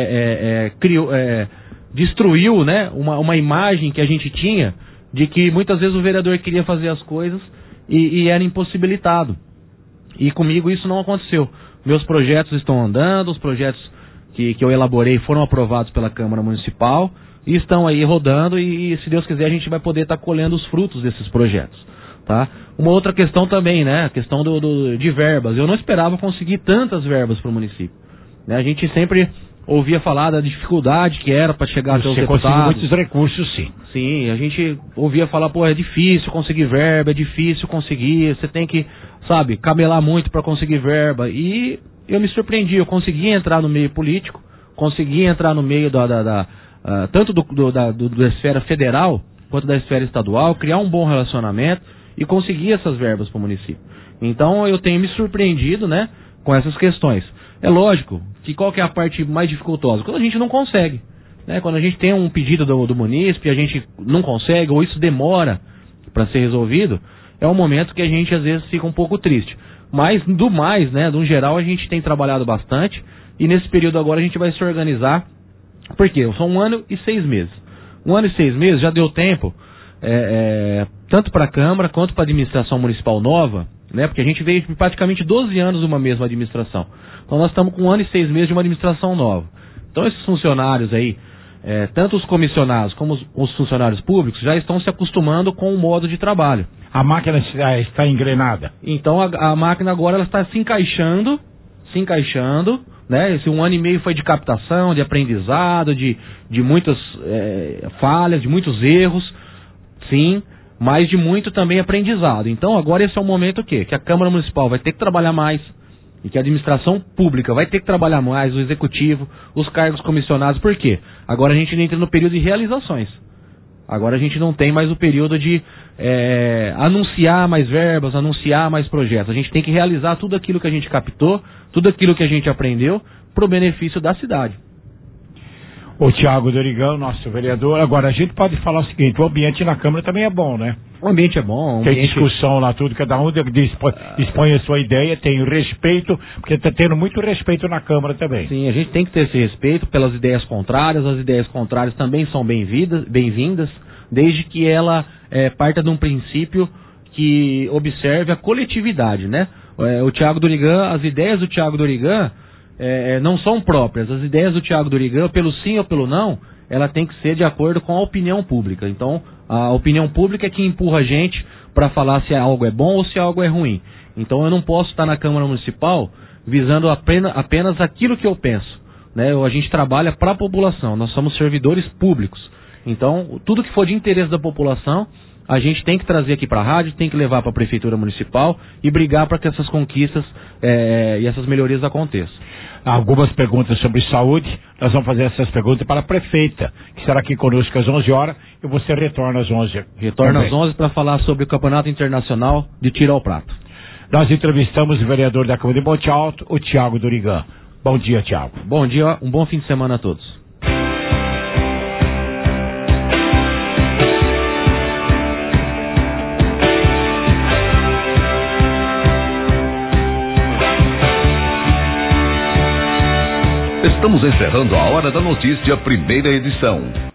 destruiu, né, uma imagem que a gente tinha de que muitas vezes o vereador queria fazer as coisas e era impossibilitado. E comigo isso não aconteceu. Meus projetos estão andando, os projetos que eu elaborei foram aprovados pela Câmara Municipal e estão aí rodando, e se Deus quiser a gente vai poder estar colhendo os frutos desses projetos, tá? Uma outra questão também, né, a questão de verbas. Eu não esperava conseguir tantas verbas para o município, né? A gente sempre ouvia falar da dificuldade que era para chegar até os deputados. Você conseguiu muitos recursos, sim. Sim, a gente ouvia falar, é difícil conseguir verba, é difícil conseguir, você tem que, camelar muito para conseguir verba. E eu me surpreendi, eu consegui entrar no meio político, consegui entrar no meio tanto da esfera federal quanto da esfera estadual, criar um bom relacionamento e conseguir essas verbas para o município. Então eu tenho me surpreendido, né, com essas questões. É lógico que qual que é a parte mais dificultosa? Quando a gente não consegue, né? Quando a gente tem um pedido do munícipe e a gente não consegue, ou isso demora para ser resolvido, é um momento que a gente às vezes fica um pouco triste. Mas no geral a gente tem trabalhado bastante, e nesse período agora a gente vai se organizar, porque são 1 ano e 6 meses. 1 ano e 6 meses já deu tempo, tanto para a Câmara quanto para a administração municipal nova, né? Porque a gente veio praticamente 12 anos de uma mesma administração. Então nós estamos com 1 ano e 6 meses de uma administração nova. Então esses funcionários aí, tanto os comissionados como os funcionários públicos, já estão se acostumando com o modo de trabalho. A máquina está engrenada. Então a máquina agora ela está se encaixando, né? Esse 1 ano e meio foi de captação, de aprendizado, de muitas falhas, de muitos erros, sim, mas de muito também aprendizado. Então agora esse é o momento que a Câmara Municipal vai ter que trabalhar mais, e que a administração pública vai ter que trabalhar mais, o executivo, os cargos comissionados. Por quê? Agora a gente entra no período de realizações. Agora a gente não tem mais o período de anunciar mais verbas, anunciar mais projetos. A gente tem que realizar tudo aquilo que a gente captou, tudo aquilo que a gente aprendeu para o benefício da cidade. O Tiago Dorigão, nosso vereador. Agora, a gente pode falar o seguinte, o ambiente na Câmara também é bom, né? O ambiente é bom. Tem discussão lá, tudo, cada um expõe a sua ideia, tem respeito, porque está tendo muito respeito na Câmara também. Sim, a gente tem que ter esse respeito pelas ideias contrárias, as ideias contrárias também são bem-vindas, desde que ela parta de um princípio que observe a coletividade, né? O Tiago Dorigão, as ideias do Tiago Dorigão não são próprias. As ideias do Tiago Dorigão, pelo sim ou pelo não, ela tem que ser de acordo com a opinião pública. Então, a opinião pública é que empurra a gente para falar se algo é bom ou se algo é ruim. Então, eu não posso estar na Câmara Municipal visando apenas aquilo que eu penso, né? A gente trabalha para a população, nós somos servidores públicos. Então, tudo que for de interesse da população, a gente tem que trazer aqui para a rádio, tem que levar para a Prefeitura Municipal e brigar para que essas conquistas e essas melhorias aconteçam. Algumas perguntas sobre saúde, nós vamos fazer essas perguntas para a prefeita, que estará aqui conosco às 11 horas, e você retorna às 11. Retorna às 11 para falar sobre o Campeonato Internacional de Tiro ao Prato. Nós entrevistamos o vereador da Câmara de Monte Alto, o Tiago Dorigão. Bom dia, Tiago. Bom dia, um bom fim de semana a todos. Estamos encerrando a Hora da Notícia, primeira edição.